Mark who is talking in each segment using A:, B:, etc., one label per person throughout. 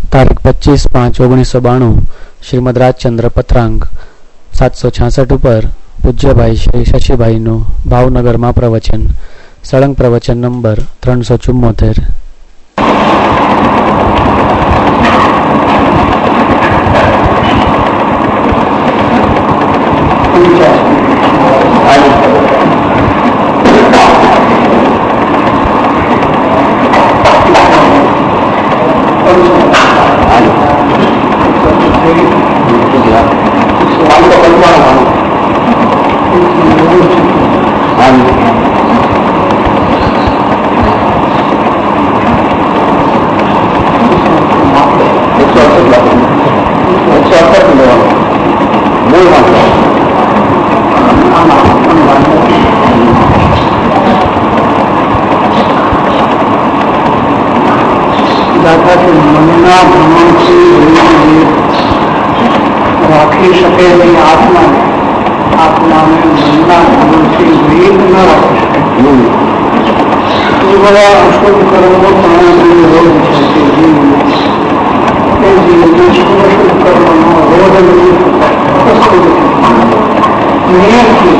A: तारीख 25/5/1992 શ્રીમદ રાજચંદ્ર પત્રાંગ 766 ઉપર પૂજ્યભાઈ શ્રી શશીભાઈનું ભાવનગરમાં પ્રવચન, સળંગ પ્રવચન નંબર 374.
B: राखी सके नहीं आत्मा में, आत्मा में मनना भ्रमण से वेद न रख सके। तो बड़ा अशुभ कर्मों रोग शुभ कर्म रोग नियम की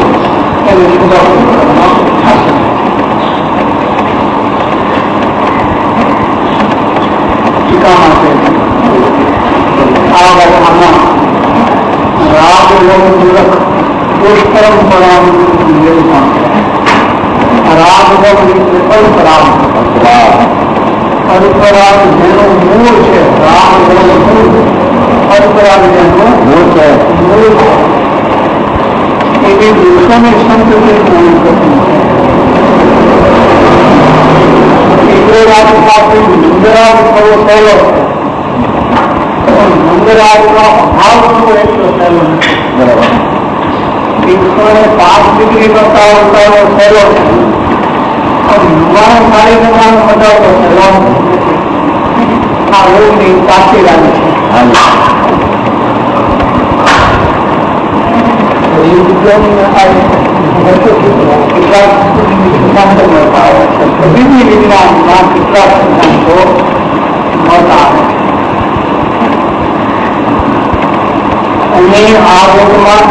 B: राग मूलक दुष्परंपरा राग विकल्प राग अल्पराग જેનો મૂળ છે, રાગ મૂળ અલ્પરાગ જેનો મૂળ છે, એવી દુઃખોની સંતતિ પૂર્ણ કરતી છે. રાગ પાસે નિંદરાગ થવો સહેલો છે, મંદરાગનો અભાવ થવો એટલો સહેલો નથી. બરાબર. 105 ડિગ્રી બતાવવાનો સહેલો છે, યુવાનો સારી જવાનો બતાવતો સહેલો નથી. આ રોગની સાચી લાગે છે. કેટલાક સિદ્ધાંતો મળતા આવે છે, વિધિ વિજ્ઞાનમાં કેટલાક સિદ્ધાંતો મળતા આવે છે. અને આ રોગમાં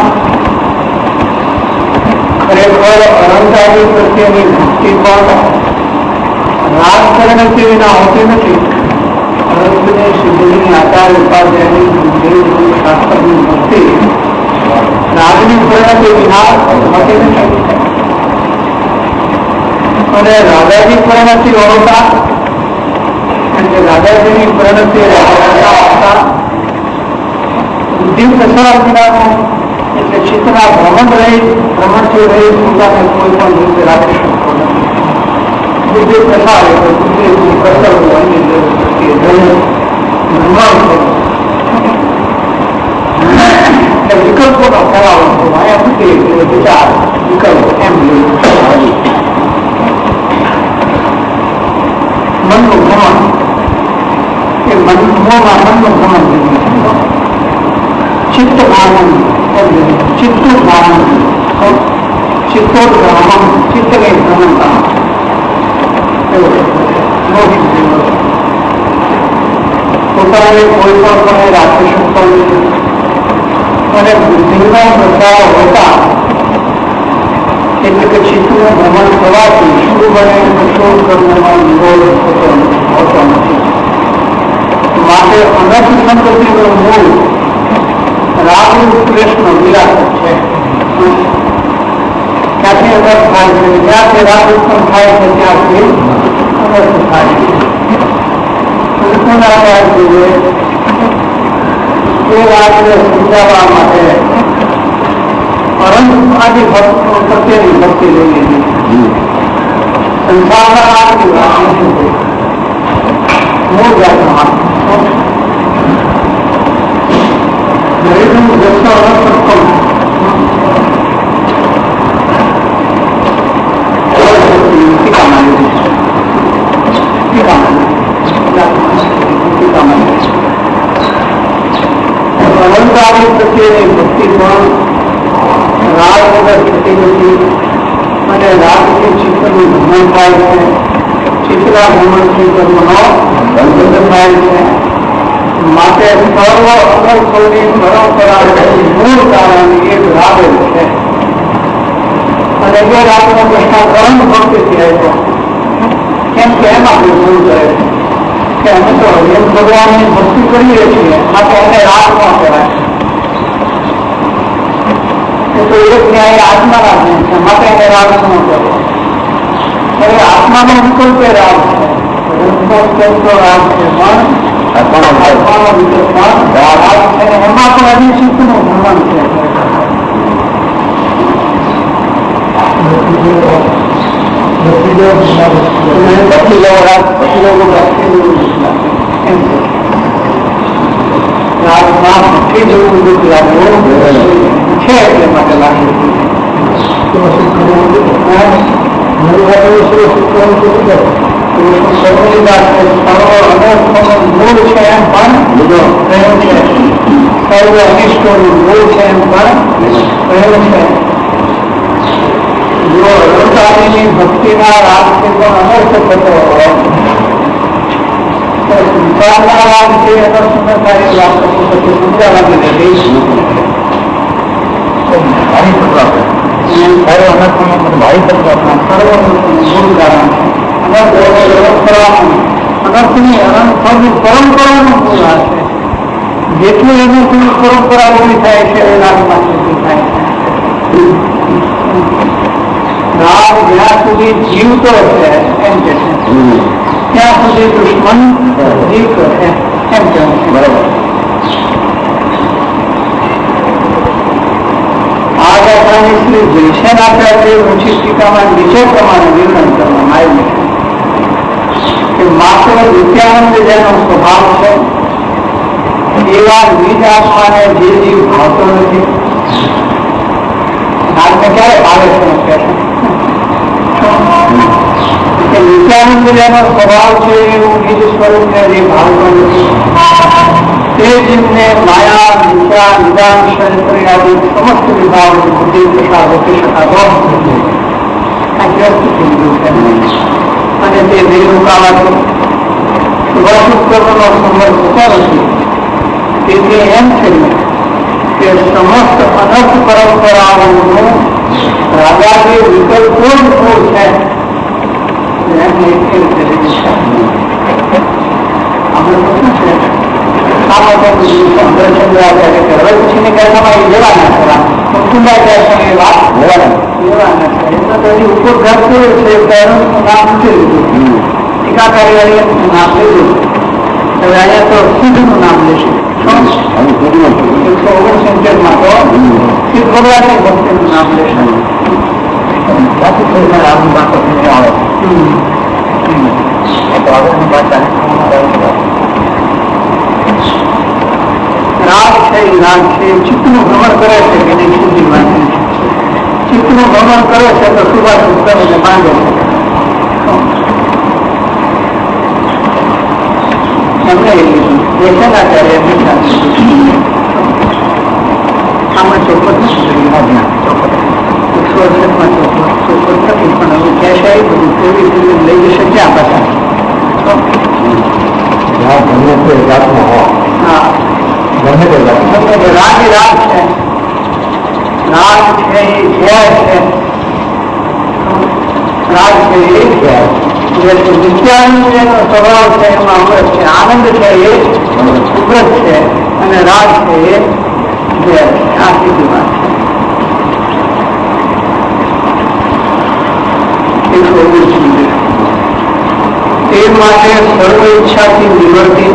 B: ખરેખર અહંકારી પ્રત્યેની ભક્તિ પણ રાજકારણથી વિના હોતી નથી, પરંતુ સિદ્ધની આચાર ઉપાધ્યાયની શાસ્ત્રની ભક્તિ રાજની પરિણતિ વિના હોતી નથી. અને રાજાની પરિણતિ હોતા, રાજાજીની પરિણતિ હોતા બુદ્ધિ પ્રસાર વિનાનો, એટલે ચિત્તના ભ્રમણથી રહી પોતાને કોઈ પણ રીતે રાખી શકતો નથી. બુદ્ધિ પ્રસાર એટલે બુદ્ધિ કરતવ્ય અન્ય વિકલ્પોનો ફેલાવો અહીંયા બુદ્ધિ એટલે વિચાર વિકલ્પ એમ મનનું ભ્રમણ, એ મનનું ભ્રમણ चित्त भावना, चित्त भावना, चित्तोद्भ्रमण, चित्त के भ्रमण का પોતાને કોઈ પણ સમય રાખી શકતો નથી. અને બુદ્ધિનો પ્રસાર હોતા એટલે કે ચિત્તનું ભ્રમણ થવાથી શુભ બને શુભ કર્મમાં નિરોધ હોતો નથી. માટે અનર્થ સંપત્તિનું મૂળ રાગ કૃષ્ણ વિલાસ છે. ત્યાંથી અનર્થ થાય છે, જ્યાંથી રાગ ઉત્પન્ન થાય છે ત્યાંથી અનર્થ થાય છે. એ વાતને સમજાવવા માટે અનંત આદિ ભક્તો પ્રત્યેની ભક્તિ લઈ લીધી. સંસારના આદિ મૂળ જાતમાં અલંકારી પ્રત્યેની ભક્તિ પણ રાગ વગર થતી નથી. અને રાગથી ચિત્તનું ભ્રમણ થાય છે, ચિત્તના ભ્રમણથી કર્મનો બંધ થાય છે. માટે સર્વ અનર્થોની પરંપરાનું મૂળ કારણ એક રાગ છે. અને એ રાગનો પ્રશ્ન પરમ ભક્તિથી આવ્યો. કેમ કે એમ આપણે ભૂલ કરે છે કે અમે તો એમ ભગવાનની ભક્તિ કરીએ છીએ, માટે એને રાગ ન કહેવાય. એ તો એક ન્યાય આત્માના ગુણ છે, માટે એને રાગ ન કહેવાય. હવે આત્માનો વિકલ્પ એ રાગ છે. રાગ છે પણ આત્માનો વિકલ્પ રાગ છે. એમાં પણ અધિચિત્તનું ભ્રમણ છે. છે એટલે માટે લાગે મૂળ છે એમ પણ રહ્યું છે. સર્વ અનિષ્ટોનું મૂળ છે એમ પણ રહ્યું છે. જો અનંતાની ભક્તિના રાગથી પણ અનર્થ થતો હોય તો સંસારના રાગથી અનર્થ ન થાય એ વાત પછી સમજા લાગી રહી. પરંપરાનું મૂળ આ છે. જેટલું એનું પરંપરા ઉભી થાય છે એ રાગમાં ઉભી થાય છે. રાગ જ્યાં સુધી જીવતો છે એમ કે છે ત્યાં સુધી દુશ્મન જીવતો છે એમ કહેવું છે. બરાબર. આ દાખલાની શ્રી જયસેનાચાર્ય ઊંચી ટીકામાં નીચે પ્રમાણે વિવરણ કરવામાં આવ્યું છે કે માત્ર નિત્યાનંદ જેનો સ્વભાવ છે એવા નિજ આત્માને જે જીવ ભાવતો નથી. નાગને ક્યારે ભાવે છે કે નિત્યાનંદ જેનો સ્વભાવ છે એવું નિજ સ્વરૂપને જે ભાવતો નથી તે જીવને માયા વિચાર નિદાન શરીર આદિ સમસ્ત વિભાગ બુદ્ધિ પ્રસાર રોકી શકાતો આ વ્યસ્ત થઈ ગયું છે. અને તે નિર્મુકાવાથી શુભાશુકર્મનો સંવર્ગ થતો નથી. તેથી એમ છે કે સમસ્ત અનર્થ પરંપરાઓનું રાગાદી વિકલ્પો જ મૂળ છે. આપણે શું છે ચંદ્રાચાર્ય કે હવે પછીની કથામાં એ લેવાના છે. મુકુંદાચાર્યની વાત લેવાના છે. એમાં તો હજી ઉપરઘાત કર્યો છે. નું નામ મૂકી લીધું, ટીકાકારી નામ લીધું. હવે અહીંયા તો સિદ્ધનું નામ લેશે. 169 માં તો સિદ્ધ ભગવાનની ભક્તિનું નામ લેશે. રાગ છે એ રાગ છે. ચિત્તનું ભ્રમણ કરે છે કે નહીં સુધી વાત છે. ચિત્તનું ભ્રમણ કરે છે તો શુભાશુભ કરીને બાંધે છે. એમને દેશાચાર્ય આમાં ચોખવટ નથી કરી. 168માં ચોખવટ નથી, પણ હવે કેશ આવી બધું કેવી રીતે લઈ જશે ક્યાં પાછા. હા રાગ એ રાગ છે. રાગ છે એ ઝેર છે. રાગ છે એ ઝેર. નિત્યાનંદ જેનો સ્વભાવ છે એમાં અમૃત છે. આનંદ છે એ ઉગ્રત છે અને રાગ છે એ ઝેર છે. આ સીધી વાત છે. તે માટે સર્વ ઈચ્છાથી નિવર્તી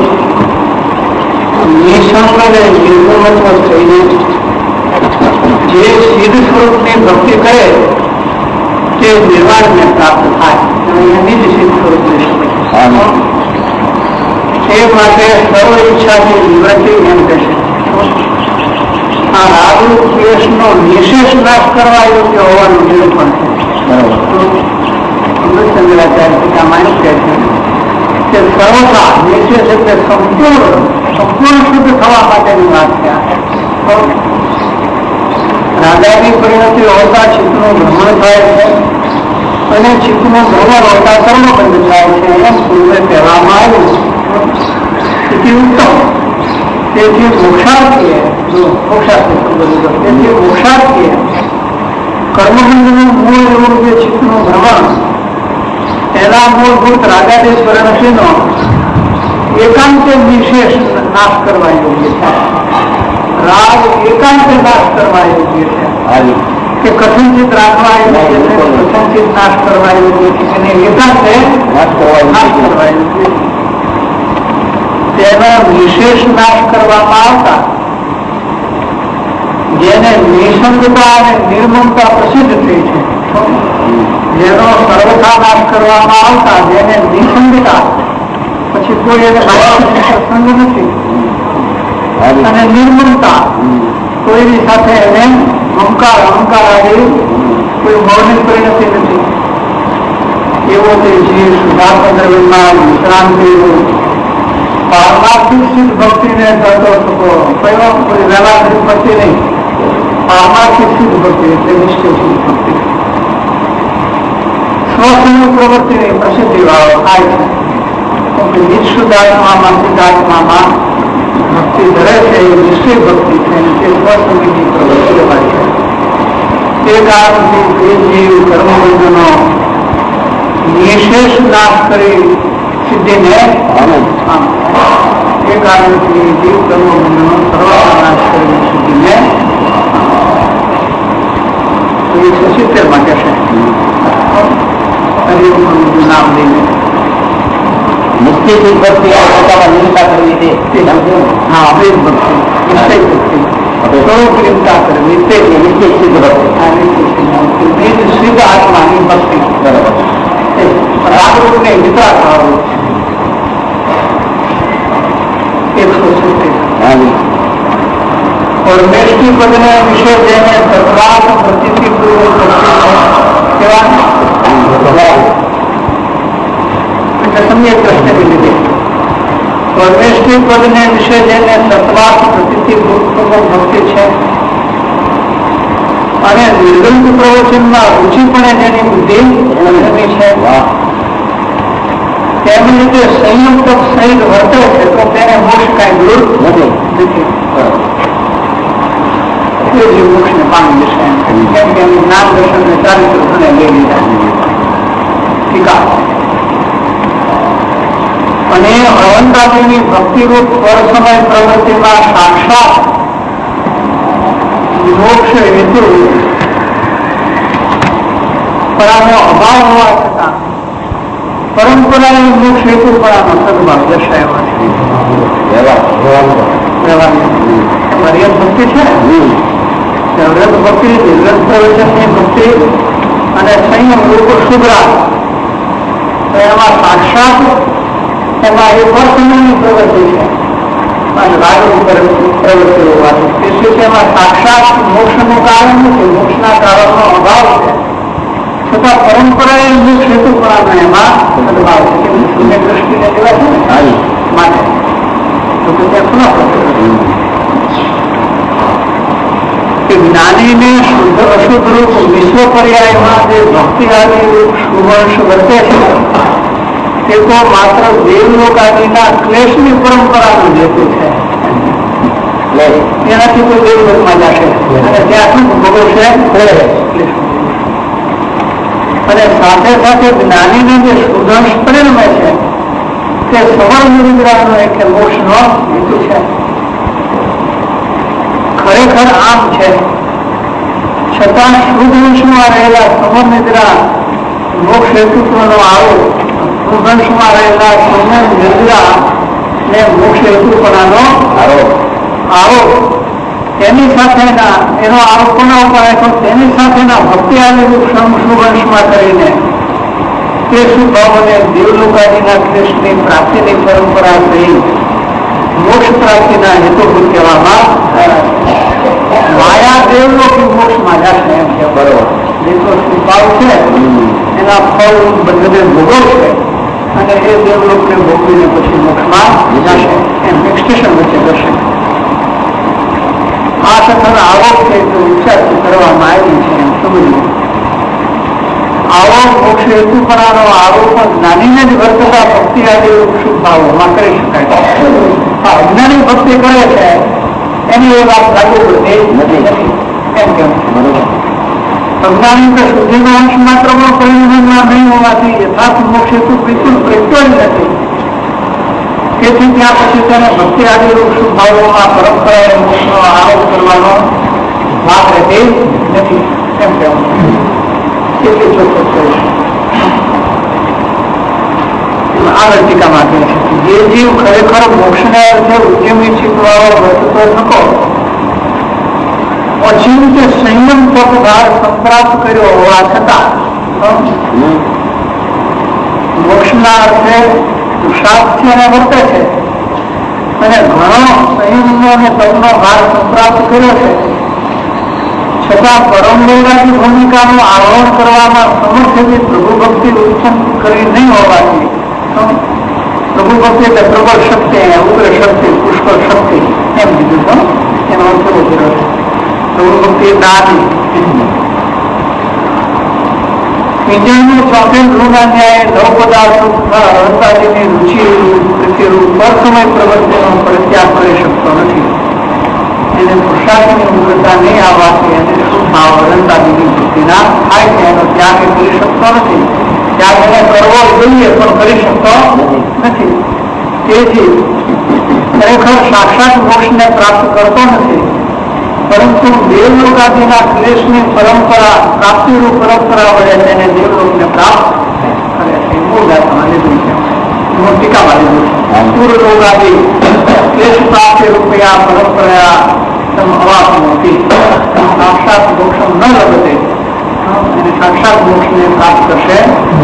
B: નિસંગ અને નિર્ગુણત્વ થઈને જે સિદ્ધ સ્વરૂપની ભક્તિ કરે તે નિર્વાણને પ્રાપ્ત થાય. નિજ સિદ્ધ સ્વરૂપ તે માટે સર્વ ઈચ્છાથી નિવૃત્તિ એમ કહેશે. આ રાગરૂપ દ્વેષનો નિશેષ નાશ કરવા યોગ્ય હોવાનું નિરૂપણ છે. ચંદ્રાચાર્ય ટીકામાં એમ કહે છે કે સર્વતા નિશેષ એટલે સંપૂર્ણ શુદ્ધ થવા માટેની વાત છે. રાગાની પરિણતિ હોતા ચિત્તનું ભ્રમણ થાય છે અને ચિત્તનું ભ્રમણ હોતા કર્મ બંધ થાય છે. એમ પૂર્વે કહેવામાં આવ્યું. ઉત્તમ તેથી મોક્ષાર્થીએ કર્મબંધનું મૂળ એવું જે ચિત્તનું ભ્રમણ એના મૂળભૂત રાગાદેશ વર્ણશીનો એકાંતે વિશેષ નાશ કરવા યોગ્ય છે. રાગ એકાંતે નાશ કરવા યોગ્ય છે કે કથનચિત રાખવા યોગ્ય છે, કથનચિત નાશ કરવા યોગ્ય છે અને એકાંતે નાશ કરવા યોગ્ય છે. તેનો વિશેષ નાશ કરવામાં આવતા જેને નિસંગતા અને નિર્મમતા પ્રસિદ્ધ થઈ છે, જેનો સર્વથા નાશ કરવામાં આવતા જેને નિસંગતા, પછી કોઈ એને સંગ નથી, અને નિર્મમતા કોઈની સાથે એને અહંકાર આદિ કોઈ મૌલિક પરિણતિ નથી, એવો તે જીવ શુદ્ધાત્મદ્રવ્યમાં વિશ્રાંતિ પારમાર્થિક સિદ્ધ ભક્તિને કરતો શકો. કોઈ વ્યવહારિક ભક્તિ નહીં, પારમાર્થિક સિદ્ધ ભક્તિ એટલે નિશ્ચય સિદ્ધ ભક્તિ. સ્વસ્વની પ્રવૃત્તિની પ્રસિદ્ધિ વાળો થાય છે. નિજ શુદ્ધાત્મામાં સિદ્ધાત્મામાં ભક્તિ ધરે છે એ નિશ્ચય ભક્તિ છે, તે સ્વસ્વની પ્રવૃત્તિ હોય છે. તે કારણથી તે જીવ કર્મબંધનો નિશેષ નાશ કરી સિદ્ધિને એ કારણથી જીવ કર્મબંધનો સર્વથા નાશ કરી સિદ્ધિને 170 માં કહેશે હરિઓમનું નામ લઈને
C: નિશ્ચય સિદ્ધ ભક્તિ પોતામાં નિષ્ઠા કરવી તે
B: હા અભેદ ભક્તિ, નિશ્ચય ભક્તિ સ્વરૂપ નિષ્ઠા કરવી તે
C: નિશ્ચય સિદ્ધ ભક્તિ,
B: સિદ્ધ આત્માની ભક્તિ. બરાબર. રાગરૂપને વિતરા થવાનું 170. और मेष्टि पद ने विषय देने सर्वात प्रतीति पूर्वक सम्यक प्रश्न भी लिखे. और मेष्टि पद ने विषय देने सर्वात प्रतीति पूर्वक भक्ति है અને નિર્ગંત પ્રવચનમાં રુચિપણે જેની બુદ્ધિ ધરવી છે તેની રીતે સંયમ તપ સહિત વર્તે છે તો તેને મોક્ષ કાંઈ દૂર નથી. મોક્ષને પામી જશે કેમ કે જ્ઞાન દર્શન ને ચારિત્ર લઈ લીધા. ટીકા અને હવંતાજીની ભક્તિરૂપ પર સમય પ્રવૃત્તિમાં સાક્ષાત મોક્ષ હેતુ પરાનો અભાવ હોવા છતાં પરંપરાએ મોક્ષ હેતુ પરાનો સદભાવ દર્શાવ્યો છે. ભક્તિ છે વ્રત ભક્તિ, વ્રત પ્રવચનની ભક્તિ અને સંયમ રૂપ શુભ્રા એમાં સાક્ષાત એમાં એ પર સમયની પ્રવૃત્તિ છે અને રાગરૂપ પ્રવૃત્તિ હોવાથી તેથી તેમાં સાક્ષાત મોક્ષનું કારણ નથી, મોક્ષના કારણનો અભાવ છે છતાં પરંપરાએ મોક્ષ હેતુ પણ એમાં સદભાવ છે કે શૂન્ય દ્રષ્ટિને જેવા છે ને માટે તો ત્યાં ખુલ્લા જ્ઞાનીને શુદ્ધ અશુદ્ધ રૂપ વિશ્વ પર્યાયમાં જે ભક્તિ આદિ રૂપ શુભંશ વર્તે છે તે તો માત્ર દેવલોક આદિના ક્લેશની પરંપરાનો હેતુ છે. એનાથી કોઈ દેવલોકમાં જશે અને ત્યાં શું ભોગવશે અને સાથે સાથે જ્ઞાનીને જે શુદ્ધાંશ પરિણમે છે તે સવર્ણ નિદ્રાનો એક મોક્ષનો હેતુ છે. ખરેખર આમ છે છતાં શુદ્ધ અંશમાં રહેલા સમર નિદ્રા મોક્ષ હેતુત્વનો આરોપ, શુદ્ધ અંશમાં રહેલા સમર નિદ્રા ને મોક્ષ હેતુપણાનો આરોપ તેની સાથેના એનો આરોપ કોના ઉપર રાખ્યો? તેની સાથેના ભક્તિ આવેલું શુભ અંશમાં કરીને તે શુભાવને દેવલોકાદિના કૃષ્ણની પ્રાપ્તિની પરંપરા થઈ મોક્ષ પ્રાપ્તિના હેતુભૂત કહેવામાં માયા દેવલોકી મોક્ષમાં જશે એમ કે બરોબર જેટલો સ્વીભાવ છે એના ફળ બધે ભોગવશે અને એ દેવલોકને ભોગવીને પછી મોક્ષમાં જશે એમ એક સ્ટેશન વચ્ચે જશે. આ કથન આરોપ છે તો વિચારથી કરવામાં આવી છે એમ સમજવું. આવો મોક્ષ હેતુપણાનો આરોપ જ્ઞાનીને જ વર્તતા ભક્તિ આદિ શુભ ભાવોમાં કરી શકાય. અજ્ઞાની ભક્તિ કરે છે એની એ વાત લાગુ પડતી નથી. એમ કેમ અજ્ઞાની તો શુદ્ધિનો અંશ માત્ર પણ પરિણામમાં નહીં હોવાથી યથાર્થ મોક્ષ હેતુ બિલકુલ પ્રત્યો જ નથી. તેથી ત્યાં પછી તેને ભક્તિ આદિરૂપ શુભ ભાવોમાં પરંપરાએ મોક્ષનો આરોપ કરવાનો ભાગ રહેતી નથી. એમ કહેવું કેટલી ચોક્કસ કહે છે આગળ ટીકામાં કહે છે જે જીવ ખરેખર મોક્ષને અર્થે ઉદ્યમી ચિત્તવાળો વર્તતો થકો અચિંત્ય સંયમ તપભાર સંપ્રાપ્ત કર્યો હોવા છતાં મોક્ષના અર્થે પુરુષાર્થથી એને વર્તે છે અને ઘણો સંયમનો અને તપનો ભાર સંપ્રાપ્ત કર્યો છે છતાં પરમ વૈરાગી ભૂમિકાનું આરોહણ કરવામાં સમર્થ એવી પ્રભુ ભક્તિ ઉત્પન્ન કરી નહીં હોવાથી પ્રભુ ભક્તિ એટલે પ્રબળ શક્તિ ઉગ્ર શક્તિ પુષ્કળ શક્તિ એમ કીધું છે. એનો અર્થ એવો કર્યો છે પ્રભુ ભક્તિ દાદી વિજયનું ચોકેલ ઋણા ન્યાય નવ પદાર્થો તથા અહંતાજીની રુચિ પ્રત્યેનું પરસમય પ્રવૃત્તિનો પરિત્યાગ કરી શકતો નથી. એને પુરુષાર્થની ઉગ્રતા નહીં આવવાથી એને શું ભાવ અહંતાજીની વૃત્તિના થાય છે એનો ત્યાગ એ કરી શકતો નથી. ત્યાગ એને કરવો જોઈએ પણ કરી શકતો નથી. તેથી ખરેખર સાક્ષાત મોક્ષને પ્રાપ્ત કરતો નથી પરંતુ દેવલોકાદિના ક્લેશની પરંપરા પ્રાપ્તિરૂપ પરંપરા વડે તેને દેવલોકને પ્રાપ્ત કરે છે. મૂળ ગાથામાં લીધું છે મૂળ ટીકામાં લીધું છે પૂર્વલોકાદિ ક્લેશ પ્રાપ્તિ રૂપિયા પરંપરા અવાપનોતી સાક્ષાત મોક્ષમ ન લગતે અને સાક્ષાત મોક્ષને પ્રાપ્ત કરશે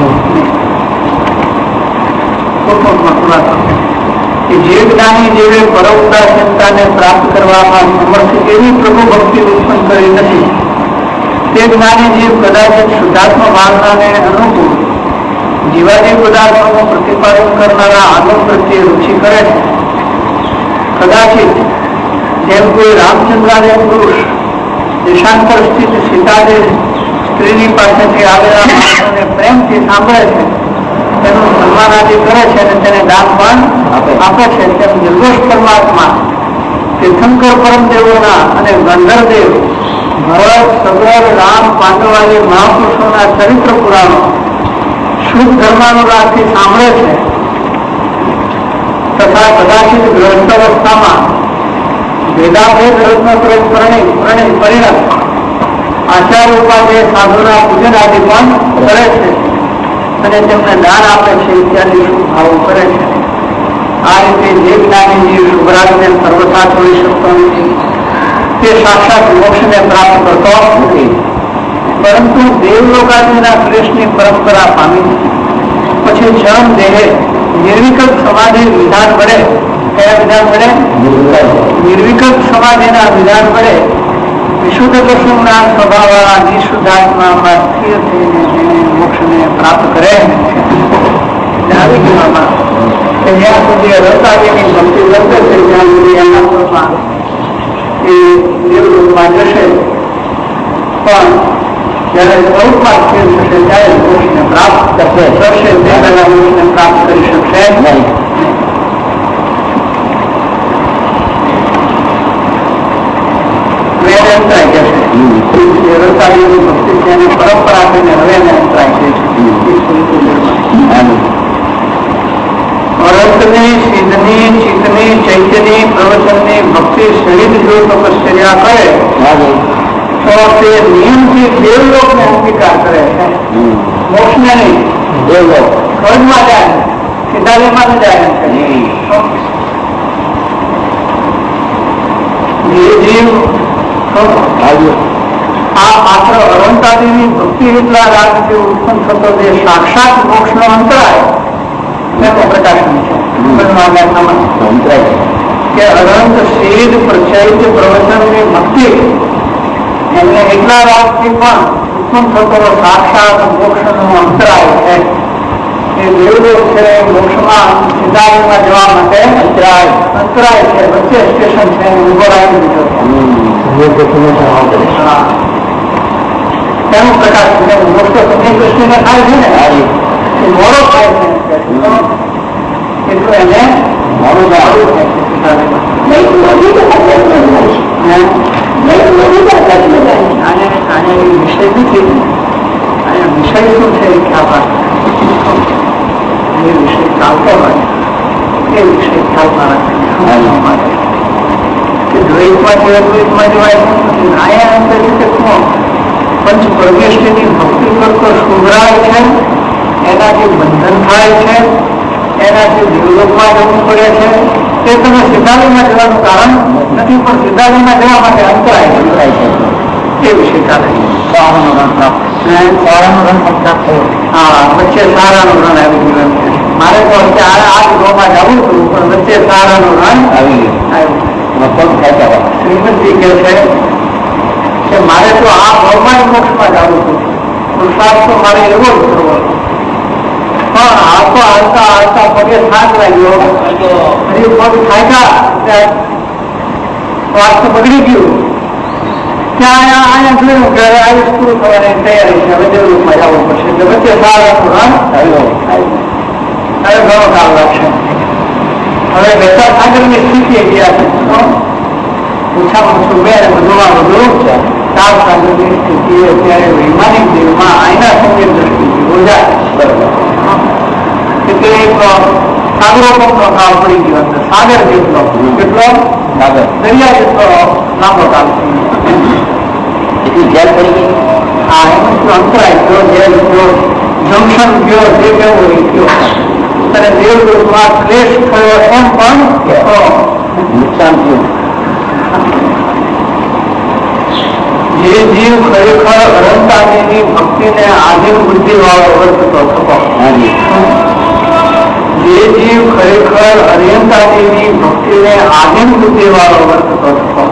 B: કે જે જ્ઞાની જેવે પરમ ઉદાસીનતાને પ્રાપ્ત કરવામાં સમર્થ એવી પ્રભુ ભક્તિ ઉત્પન્ન કરી નથી તે જ્ઞાની જીવ કદાચ શુદ્ધાત્મ ભાવનાને અનુકૂળ જીવાદી પદાર્થોનું પ્રતિપાદન કરનારા આનંદ પ્રત્યે રુચિ કરે છે. કદાચિત જેમ કોઈ રામચંદ્રાદે પુરુષ દેશાંતર સ્થિત સીતાદે સ્ત્રીની પાસેથી આવેલા માણસોને પ્રેમથી સાંભળે છે તેનું સન્માન આદિ કરે છે અને તેને દાન પણ આપે છે તેમ નિર્દોષ પરમાત્મા તીર્થંકર પરમદેવોના અને ગંધર્વદેવ ભરત સગર રામ પાંડવાદી મહાપુરુષોના ચરિત્ર પુરાણો શુદ્ધ ધર્માનુરાગથી સાંભળે છે તથા કદાચિત ગ્રસ્ત અવસ્થામાં વેદાભેદ રત્ન પરિણત આચાર ઉપાધ્યાય સાધુના પૂજન આદિ પણ કરે છે અને તેમને દાન આપે છે ઇત્યાદિ શુભ ભાવો કરે છે. આ રીતે જે જ્ઞાની જીવ શુભરાગને સર્વથા છોડી શકતો નથી તે સાક્ષાત મોક્ષને પ્રાપ્ત કરતો નથી પરંતુ દેવલોકાદિના ક્લેશની પરંપરા પામી પછી જન્મ દેહે નિર્વિકલ્પ સમાધિ વિધાન વડે કયા વિધાન વડે નિર્વિકલ્પ સમાધિના વિધાન વડે વિશુદ્ધ દર્શનના સ્વભાવવાળા નિશુદ્ધાત્મામાં સ્થિર થઈને તેને મોક્ષને પ્રાપ્ત કરે આવી કહેવામાં કે જ્યાં સુધી રતાજીની ભક્તિ વર્તે છે ત્યાં સુધી અનાત્મમાં એ દેવલોકમાં જશે પણ જયારે સ્વરૂપમાં સ્થિર થશે ત્યારે મોક્ષને પ્રાપ્ત કરશે તે પહેલા મોક્ષને પ્રાપ્ત કરી શકશે નહીં. અંતરાય કે છે રતાજીની ભક્તિ છે એને પરંપરા થઈને હવે એને અંતરાય કે અરંતની સિદ્ધની ચિત્તની ચૈત્યની પ્રવચનની ભક્તિ સહિત જો તપશ્ચર્યા કરે તો તે નિયમથી દેવલોકને અંગીકાર કરે છે મોક્ષને નહીં. દેવલોક સ્વર્ગમાં જાય સિદ્ધાલયમાં જાય છે. જે જીવ આ માત્ર અનંતાદિની ભક્તિ એટલા રાગથી ઉત્પન્ન થતો જે સાક્ષાત મોક્ષનો અંતરાય તેનું પ્રકાશન છે કે અનંત સિદ્ધ પ્રચલિત પ્રવચનની ભક્તિ એમને એટલા રાગથી પણ ઉત્પન્ન થતો સાક્ષાત મોક્ષનો અંતરાય છે. એ દેવલોક છે મોક્ષમાં સિદ્ધાર્થમાં જવા માટે અંતરાય છે વચ્ચે સ્ટેશન છે ઉભો રાખી દીધો તેનું પ્રકાશ મોક્ષ સમય દ્રષ્ટિને થાય છે ને એ મોડો થાય છે એટલું એને મોડું થાય છે. થઈ શું છે એ ખ્યાલ રાખે, જે વિષય ચાલતો હોય એ વિષય ખ્યાલમાં રાખે માટે કે દ્વૈતમાં છે અદ્વૈતમાં જવાય નથી. આયા એમ કહે છે કે શું પંચ પ્રવેશની ભક્તિ કરતો સુધરાય છે, એનાથી બંધન થાય છે, એનાથી દેવલોકમાં જવું પડે છે. તે તમે સિદ્ધાર્થમાં જવાનું કારણ નથી, પણ સિદ્ધાર્થમાં જવા માટે અંતરાય છે એ વિશે ચાલે. હા, વચ્ચે સારાનું રણ આવી ગયું. મારે તો અત્યારે આ ગૃહમાં જવું હતું, પણ વચ્ચે સારાનું રણ આવી ગયું. શ્રીમદજી કહે છે કે મારે તો આ ભવમાં મોક્ષમાં જવું હતું, પુરુષાર્થ તો મારે એવો જ કરવો હતો. પણ હાલતો હાલતા હાલતા પગે થાક લાગ્યો, હજી પગ થાક્યા, સ્વાસ્થ્ય બગડી ગયું. ત્યાં અહીંયા જોયું કે આયુષ પૂરું થવાની તૈયારી છે, હવે દેવલોકમાં જવું પડશે. એટલે વચ્ચે સારાનું રણ આવ્યો. હવે ઘણો કામ લાગશે. હવે બેસા સાગરની સ્થિતિ ગયા છે, ઓછામાં ઓછું બે વધુમાં વધુ 4 સાગરની સ્થિતિ. અત્યારે વૈમાનિક દેવમાં આઈના સંવેદ દ્રષ્ટિથી બોજાય એટલે એક સાગરોપમનો કાળ પડી ગયો. સાગર જેટલો કેટલો દરિયા જેટલો લાંબો કાળ
C: જેલ પડી ગઈ.
B: હા, એમાં શું અંતરાય ગયો, જેલ ગયો, જંકશન ગયો, જે કેવો એ ગયો. અને દેવલોકમાં ક્લેશ થયો એમ પણ
C: નુકસાન થયું.
B: જે જીવ ખરેખર અનંતાની ભક્તિને આધીન બુદ્ધિ વાળો વર્તતો થતો, જે જીવ ખરેખર અનંતાની ભક્તિને આધીન બુદ્ધિ વાળો વર્તતો થતો,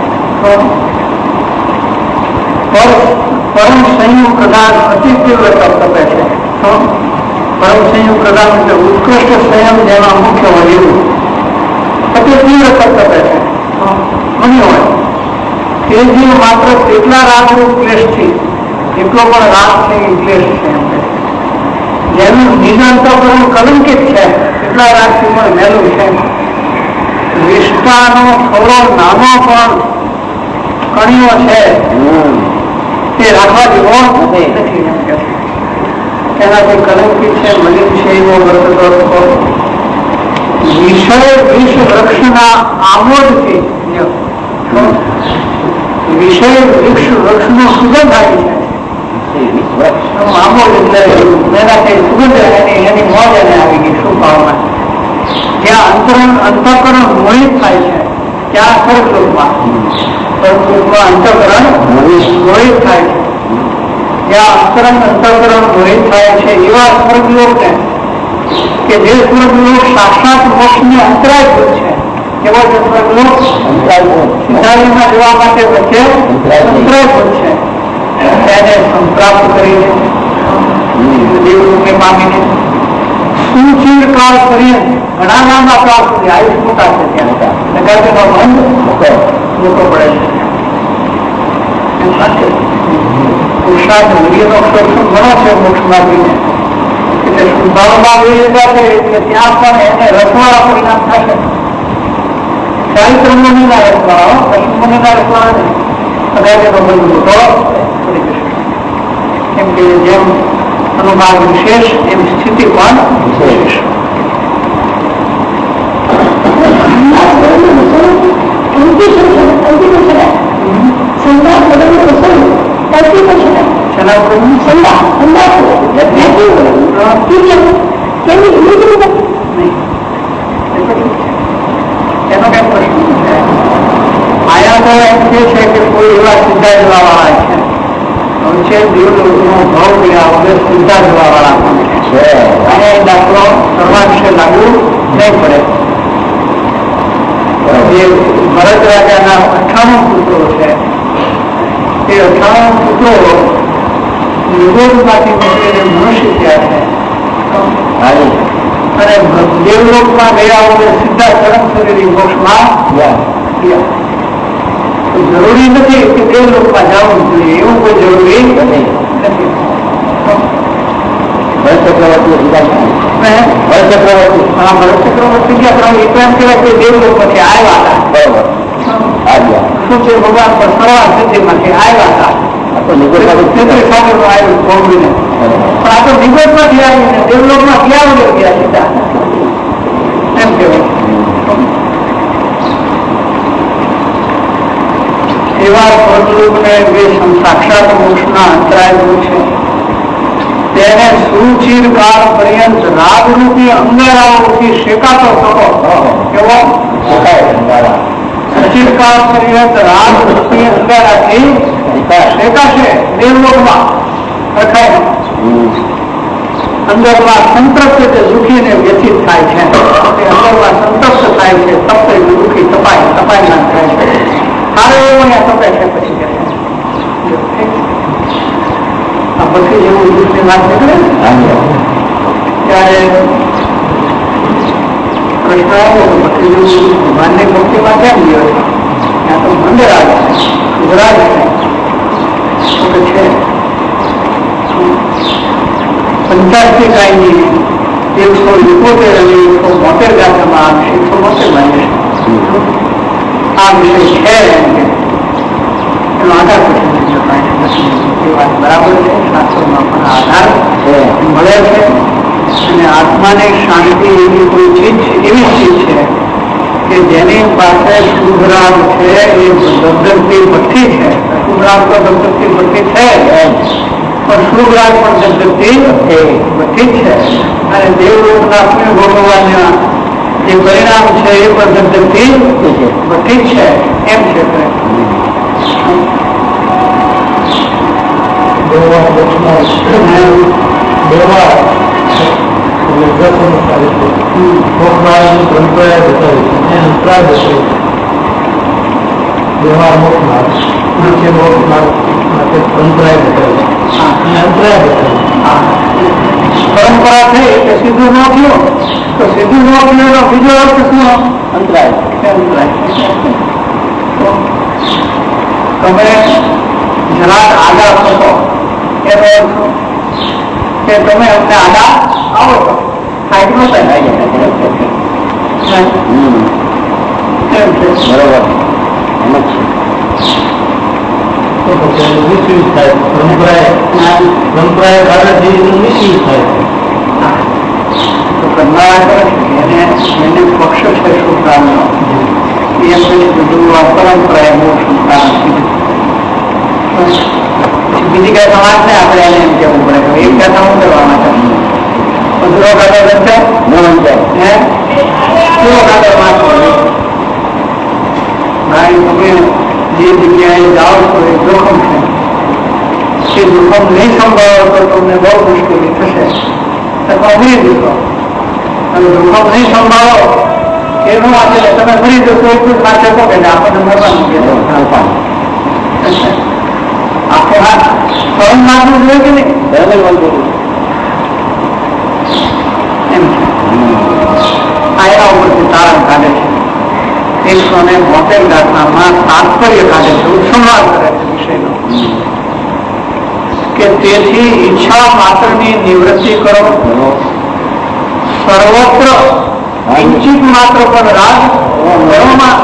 B: પરમ સંયુગ પ્રધાન અતિ તીવ્ર તપે છે. પરમ સંયુગ પ્રધાન એટલે ઉત્કૃષ્ટ સંયમ જેમાં મુખ્ય હોય એવું અતિ તીવ્ર તપે છે. ઘણી હોય તે જીવ માત્ર કેટલા રાગરૂપ ક્લેશથી, એટલો પણ રાગ છે એ ક્લેશ છે. જેનું નિરંતરપણું કલંકિત છે એટલા રાગથી પણ વહેલું છે. વિષ્ટાનો થોડો નાનો પણ કણીઓ છે તે રાખવા જેવો નથી. એનાથી કલંકિત છે, મલિન છે એવો વર્તતો વિષય વિષ વૃક્ષના આમોદથી વિષય વૃક્ષનો સુગંધ આવી જાય. આમોદ એટલે એનાથી સુગંધ એની મોજ એને આવી ગઈ. શું ભાવમાં જ્યાં અંતઃકરણ મોહિત થાય છે ત્યાં સ્વર્ગલોકમાં અંતઃકરણ મોહિત થાય છે. જ્યાં અંતઃકરણ મોહિત થાય છે એવા સ્વર્ગલોકને કે જે સ્વર્ગલોક સાક્ષાત મોક્ષને અંતરાયભૂત છે, એવો જે સ્વર્ગલોક સિદ્ધાર્થમાં જવા માટે વચ્ચે અંતરાયભૂત છે, તેને સંપ્રાપ્ત કરીને દેવલોકે પામીને સુચિરકાળ પર્યંત ઘણા લાંબા કાળ સુધી આયુષ મોટા છે ત્યાં જગતનો બંધ મોટો પડે છે. પુરુષાર્થ મૂલ્યનો અક્ષર ઘણો છે મોક્ષમાંથી, એટલે શુદ્ધાવમાં વિવેકા છે એટલે ત્યાં પણ એને રસવાળા પરિણામ થશે. ચારિત્ર મુનિના રસવાળા, પશુ મુનિના રસવાળા કદાચ એનો બંધ મોટો પડી જશે. કેમ કે જેમ અનુમાન વિશેષ એમ સ્થિતિ પણ વિશેષ. આયા તો એમ કે છે કે કોઈ એવા સીધા જવા વાળા છે, દેવલોકનો ભાવ ગયા વગર સીધા જવા વાળા પણ છે. અને દાખલો કરવા વિશે લાગુ નહીં પડે. જે ભરત રાજાના 98 પુત્રો છે, તે 98 પુત્રો યુગોમાંથી નીકળીને મનુષ્ય થયા છે અને દેવલોકમાં ગયા વગર સીધા ચરમ શરીર મોક્ષમાં ગયા. જરૂરી નથી કે દેવલોકમાં જવું જોઈએ, એવું કોઈ જરૂરી નથી. ભરત ચક્રવર્તી ગયા એ તો એમ કહેવાય કે દેવલોકમાંથી આવ્યા હતા. બરોબર. શું છે ભગવાન પર સર્વા સિદ્ધિમાંથી આવ્યા હતા. સાગર નું આવ્યું ભોગવીને પણ આ તો વિગતમાંથી આવીને ડેવલપમાં ગયા વગર ગયા સીધા એમ કહેવાય. એવા સ્વરૂપને જે સાક્ષાત મોક્ષના અંતરાયો છે તેને સુચિર કાળ પર્યંત રાગરૂપી અંગારાઓથી શેકાતો થતો કેવો સુચિર કાળ પર્યંત રાગરૂપી અંગારાથી શેકાશે દેવલોકમાં રખાય અંદરમાં સંતૃપ્ત તે દુઃખીને વ્યથિત થાય છે અંદરમાં સંતૃપ્ત થાય છે તપ્ત દુઃખી તપાય ના થાય છે સારો એવો અહીંયા તપે છે પછી પછી જેવું દુઃખની વાત નીકળે ત્યારે પ્રશ્ન આવ્યો પછી જેવું ભગવાનની ભક્તિમાં કેમ ગયો છે ત્યાં તો મંદિર આવે ગુજરાત છે 85 કાયની 171 અને 172 ગાથામાં આ વિષય 172 આ વિષય છે એનો આધાર એ વાત બરાબર છે. શાસ્ત્રોમાં પણ આધાર મળે છે અને આત્માની શાંતિ એવી કોઈ ચીજ એવી ચીજ છે કે જેની પાસે શુભરાગ છે એ દગદગતી ભઠ્ઠી છે. શુભરાગ તો દગદગતી ભઠ્ઠી છે પણ શુભરાગ પણ દગદગતી ભઠ્ઠી છે અને દેવલોકના પુણ્ય ભોગવવાના જે પરિણામ છે એ પણ દગદગતી ભઠ્ઠી છે એમ છે. પરંપરા થઈ કે સીધું ન થયું તો સીધું ન થયું એનો બીજો અર્થ શું અંતરાય. તમે જરાક આડા થતો એનો અર્થ કે તમે અમને આડા આવો છો સાઈડમાં એને પક્ષ છે શુભકામનો એમ બધું પરંપરા બીજી કઈ સમાજ ને આપણે એને એમ કેવું પડે કે એક કથા હું કરવા માટે અધૂરો કાઢો બનશે ન બનશે પૂરો કાઢો વાંચો ભાઈ તમે જે જગ્યાએ જાઓ છો એ જોખમ છે એ જોખમ નહીં સંભાળો તો તમને બહુ મુશ્કેલી થશે અથવા મરી જશો અને જોખમ નહીં સંભાળો એનું વાંચે તમે મરી જશો એટલું વાંચે શકો કે આપણને મરવાનું છે આખો હાથ સ્વયં માનવું જોઈએ કે નહીં એમ છે. આ એના ઉપરથી તારણ કાઢે છે 172 ગાથામાં તાત્પર્ય કાઢે છે ઉપસંહાર કરે છે વિષયનો કે તેથી ઈચ્છા માત્રની નિવૃત્તિ કરો સર્વત્ર કિંચિત માત્ર પર રાગ કરવામાં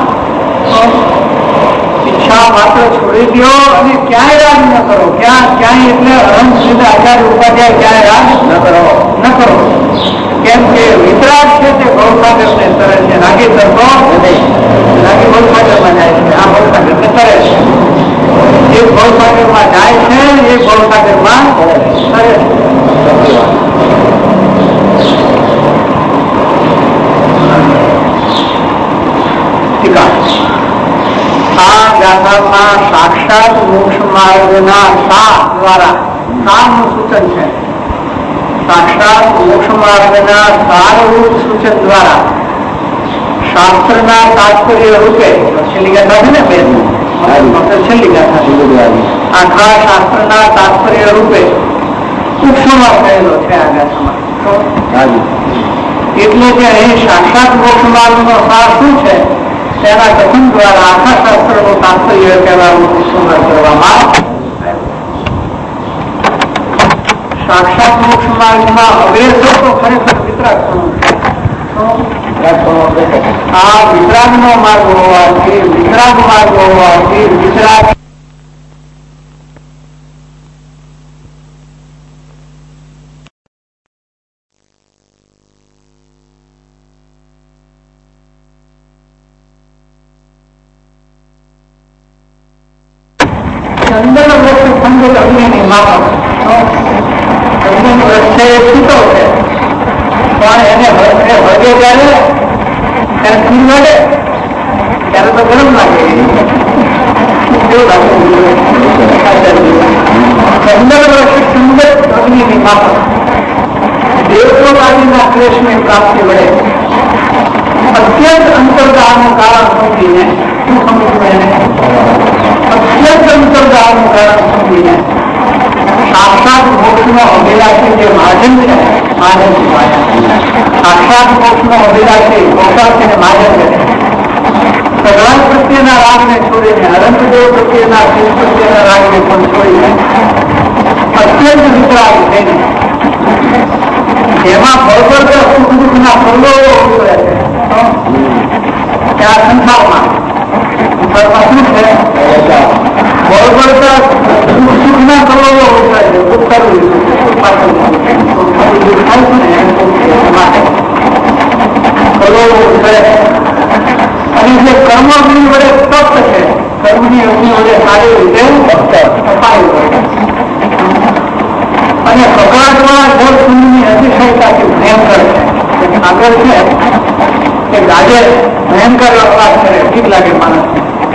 B: ઈચ્છા માત્ર છોડી દો અને ક્યાંય રાગ ન કરો. ક્યાંય એટલે અહમ સીધા આચાર્ય ઉપાધ્યાય ક્યાંય રાગ ન કરો કેમ કે વિતરાગ છે તે ભવસાગર ને તરે છે. રાગી તરફો રાગી ભવસાગરમાં જાય છે. આ ભવસાગર ને તરે છે. એક ભવસાગરમાં જાય છે એક ભવસાગરમાં તરે છે. આ ગાથામાં સાક્ષાત મોક્ષ માર્ગના સાર દ્વારા સારનું સૂચન છે. સાક્ષાત મોક્ષ માર્ગના સારરૂપ સૂચન દ્વારા શાસ્ત્રના તાત્પર્ય રૂપે છેલ્લી ગાથા છે ને બેન છેલ્લી ગાથા આખા શાસ્ત્રના તાત્પર્ય રૂપે ઉપસંહાર થયેલો છે આ ગાથામાં. એટલે કે અહીં સાક્ષાત મોક્ષ માર્ગનો સાર શું છે તેના કથન દ્વારા આખા શાસ્ત્રનું તાત્પર્ય કહેવાનું ઉપસંહાર કરવામાં સાક્ષાત મોક્ષ માર્ગમાં અવેર તો ખરેખર વિતરાગપણું છે. આ વિતરાગનો માર્ગ હોવાથી વિતરાગ ચંદન વૃક્ષ સંગત અગ્નિની માફક અગ્નિ વૃક્ષ છે એ છૂટો છે, પણ એને વગે ત્યારે તીર વડે ત્યારે તો ગરમ લાગે. ચંદન વૃક્ષ સંગત અગ્નિની માફક દેવલોકાદીના ક્લેશની પ્રાપ્તિ વડે અત્યંત અંતર્દાહનું કારણ સમજીને શું સમજવું એને અત્યંત અંતર્દાહનું કારણ સમજીને સાક્ષાત મોક્ષનો અભિલાષી જે મહાજન છે, મહાજન સાક્ષાત મોક્ષનો અભિલાષી ગોપાલ છે મહાજન છે, ભગવાન પ્રત્યેના રાગને છોડીને અનંતદેવ પ્રત્યેના શિવ પ્રત્યેના રાગને પણ છોડીને અત્યંત વિતરાગ થઈને જેમાં બળબડતા સુખ દુઃખના પ્રલોભો ઉતરે છે ત્યાં સંસારમાં શું છે બળબડતા સુખના પ્રલોભો ઉતરે છે. દુઃખ કરવું પ્રલોભો ઉતરે અને જે કર્મની વડે તપ્ત છે, કર્મની અગ્નિ વડે સારી રીતે તપાઈ હોય અને કકડાટવાળા જળ કુંડની અતિશયતાથી ભયંકર છે. આગળ છે કે ગાજે ભયંકર અવાજ કરે ઠીક લાગે માણસ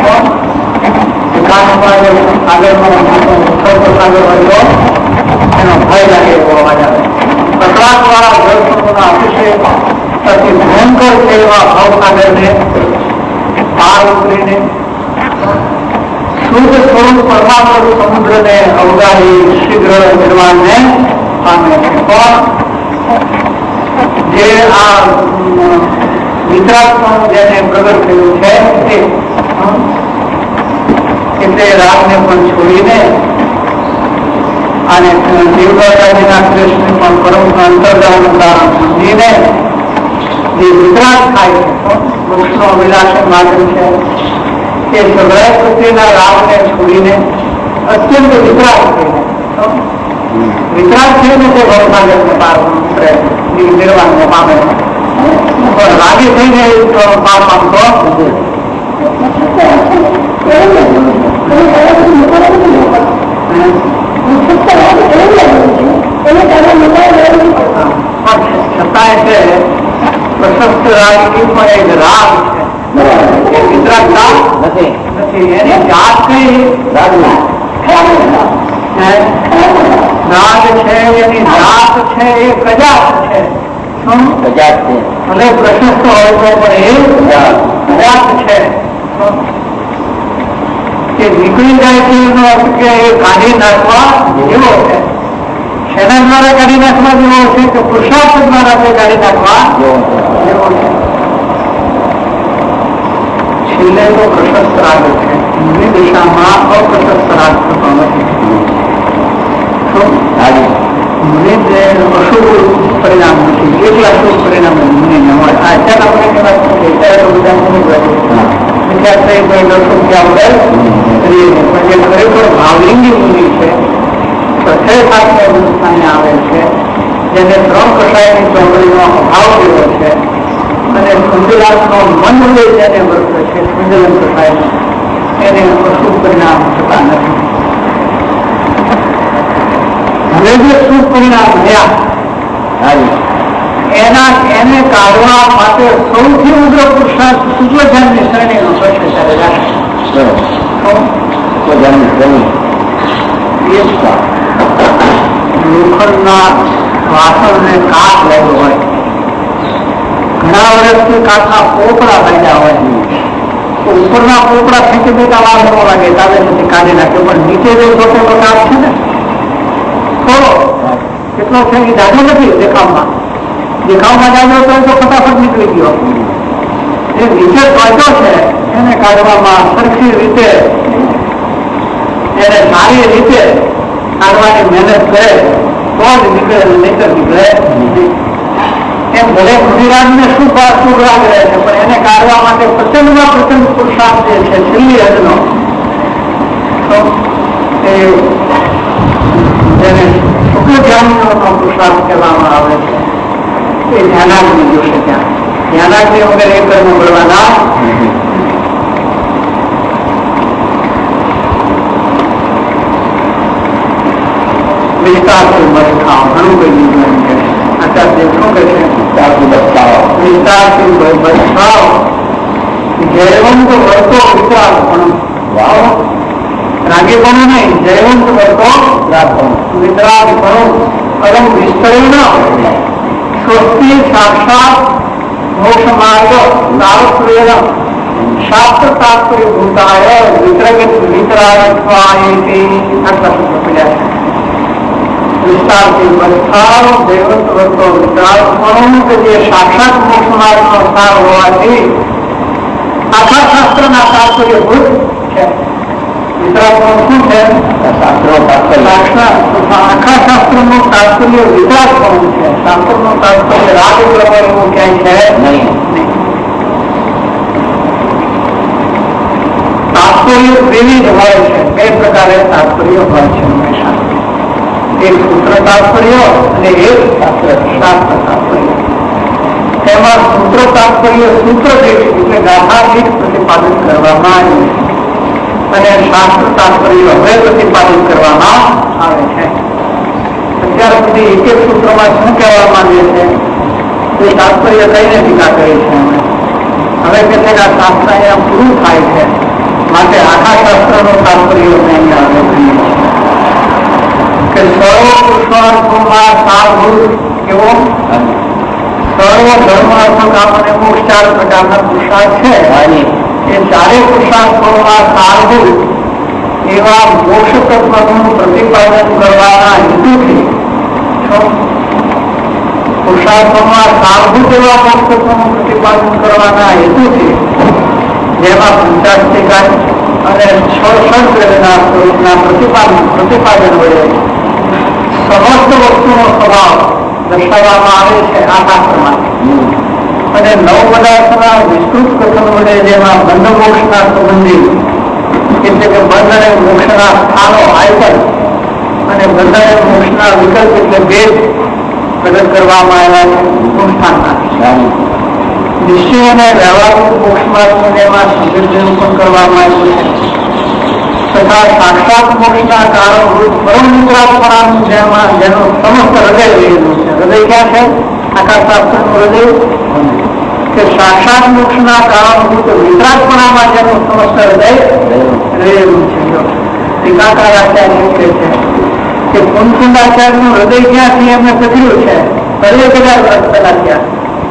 B: આગળનો આગળ વધ્યો એનો ભય લાગે એવો અવાજ આવે. કકડાટવાળા જળ કુંડના અતિશયતાથી ભયંકર છે એવા ભાવસાગરને પાર ઉતરીને શુદ્ધ સ્વરૂપ પરમાત્મા સમુદ્રને અવગાડી શીઘ્ર નિર્વાણને પામે છે. પણ જે આ વિતરાગપણું જેને પ્રગટ થયું છે તે રાગને પણ છોડીને અને દેવદાદાજીના કૃષ્ણ પણ પરમ અંતર્દાનનું કારણ સમજીને જે વિતરાગ થાય છે, વૃક્ષનો અભિલાષણ માધ્યમ છે, એ સગળા પ્રત્યેના રાગને છોડીને અત્યંત વિતરાગ થઈને વિતરાગ થઈને તે ભવસાગરને પાર ઉતરે નિર્વાણને પામે. પણ રાગી થઈને પાર પામતો છતાંય છે પ્રશસ્ત રાગી પણ એક રાગ છે, વિતરાગતા નથી. એની જાત કઈ રાગ છે, એની જાત છે એ કજાત છે. શું કજાત છે? ભલે પ્રશસ્ત હોય તો પણ એ કજાત છે કે નીકળી જાય છે એનો અર્થ કે એ કાઢી નાખવા જેવો છે. શેના દ્વારા કાઢી નાખવા જેવો છે કે પુરુષાર્થ દ્વારા તે કાઢી નાખવા જેવો છે. છેલ્લે તો પ્રશસ્ત રાગ છે, એની દિશામાં અપ્રશસ્ત રાગ થતો નથી. અશુભ પરિણામ નથી, એકલા શુભ પરિણામ મુનિને મળે. અત્યારે આપણે કહેવાય અત્યારે તો બધા મુનિ વિચાર થઈ કોઈ દર્શન ત્યાં વગર કરીએ પણ જે ખરેખર ભાવલિંગી મુનિ છે, પ્રથય હિન્દુસ્તાને આવે છે, જેને ત્રણ કષાયની ચોપડીનો અભાવ એવો છે અને કુંડલાસનો મન ઉદય જેને વર્તે છે, કુંડલન કષાય એને અશુભ પરિણામ થતા નથી. હવે જે શુભ પરિણામ થયા એને કાઢવા માટે સૌથી ઉગ્ર પુરુષાર્થ શુક્લધ્યાનની શ્રેણીનો લોખંડના વાસણને કાચ લાગ્યો હોય, ઘણા વર્ષથી કાચના પોપડા બાંધ્યા હોય તો ઉપરના પોપડા ફેંકી દેતા વાર ન લાગે, તાવે નથી કાઢી નાખ્યો. પણ નીચે જે છોટો કાચ છે ને થોડો કેટલો છે એ જાજો નથી દેખાવમાં જાજો તો ફટાફટ નીકળી ગયો. જે નીચે કાચો છે એને કાઢવામાં સરખી રીતે એને સારી રીતે કાઢવાની મહેનત કરે તો જ નીકળે, નહીતર નીકળે. એમ ભલે ખુદીરાજને શું રાગ રહે છે પણ એને કાઢવા માટે પ્રચંડમાં પ્રચંડ પુરુષાર્થ જે છે છેલ્લી હદનો જેને શુક્લ ધ્યાનનો પુરુષાર્થ કહેવામાં આવે છે એ ધ્યાનાગ્નિ જોશે. ત્યાં ધ્યાનાગ્નિ વગર એ કર્મ મળવાના શું કહી દીધું એમ કે આચાર્ય શું કહે છે વિસ્તારથી બચાવ જયવંત વર્તો વિચાર પણ રાગી પણ નહીં જયવંત વર્તો વિતરાગ કરો પરમ વિસ્તરેણ સ્વસ્તિ સાક્ષાત મોક્ષ માર્ગ તારત્વેન શાસ્ત્ર તાત્પર્ય ભૂતાય વિતરાગત્વાયેતી આટલા સૂત્ર પડ્યા છે. વિસ્તારથી બચાવ જયવંત વર્તો વિતરાગ પણ કે જે સાક્ષાત મોક્ષ માર્ગનો સાર હોવાથી આખા શાસ્ત્રના તાત્પર્યભૂત છે. વિતરાગપણું શું છે? આખા શાસ્ત્રનું તાત્પર્ય વિતરાગપણું છે. શાસ્ત્રનું તાત્પર્ય રાગ પ્રમાણ એવું ક્યાંય છે નહીં. તાત્પર્ય વિવિધ હોય છે. બે પ્રકારે તાત્પર્ય હોય છે હંમેશા. એક સૂત્ર તાત્પર્ય અને એક શાસ્ત્ર તાત્પર્ય. તેમાં સૂત્ર તાત્પર્ય સૂત્ર દીઠ એટલે ગાથા દીઠ પ્રતિપાદન કરવામાં આવે અને શાસ્ત્ર તાત્પર્ય હવે પ્રતિપાદન કરવામાં આવે છે. અત્યાર સુધી એક એક સૂત્રમાં શું કહેવા માંગે છે તે તાત્પર્ય કઈને ટીકા કરી છે. હવે કેટલાક આ શાસ્ત્ર અહીંયા પૂરું થાય છે માટે આખા શાસ્ત્રનો તાત્પર્ય અહીંયા આવે કે સર્વ પુરુષાર્થોમાં સારભૂત કેવો સર્વ ધર્મ અર્થ કામ અને મોક્ષ 4 પ્રકારના પુરુષાર્થ છે. એ ચારે પુરુષાર્થોમાં સારભૂત એવા મોક્ષ તત્વનું પ્રતિપાદન કરવાના હેતુથી પુરુષાર્થોમાં સારભૂત એવા મોક્ષ તત્વનું પ્રતિપાદન કરવાના હેતુથી જેમાં 50 અને 6 સ્વરૂપના પ્રતિપાદન વડે સમસ્ત વસ્તુનો સ્વભાવ દર્શાવવામાં આવે છે આ શાસ્ત્રમાં. અને 9 પદાર્થના વિસ્તૃત કથન વડે જેમાં બંધ મોક્ષના સંબંધી એટલે કે બંધ અને મોક્ષના સ્થાનો આયતન અને બંધ અને મોક્ષના વિકલ્પ એટલે ભેદ પ્રગટ કરવામાં આવ્યા છે. સંસ્થાનના નિશ્ચય અને વ્યવહારિક મોક્ષ માર્ગનું જેમાં સંદર્ભ પણ કરવામાં આવ્યું છે તથા સાક્ષાત મોક્ષના કારણભૂત પરમ નિદ્રાપણાનું જેનું સમસ્ત હૃદય રહેલું છે. હૃદય ક્યાં છે? આખા શાસ્ત્રનું હૃદય કે સાક્ષાત મોક્ષના કારણભૂત વિતરાગપણામાં જેનું સમસ્ત હૃદય રહેલું છે. ટીકાકાર આચાર્ય કહે છે કે કુંકુંડ આચાર્યનું હૃદય ક્યાંથી એમને પકડ્યું છે હૃદય કદાચ વર્ષ પહેલા ત્યાં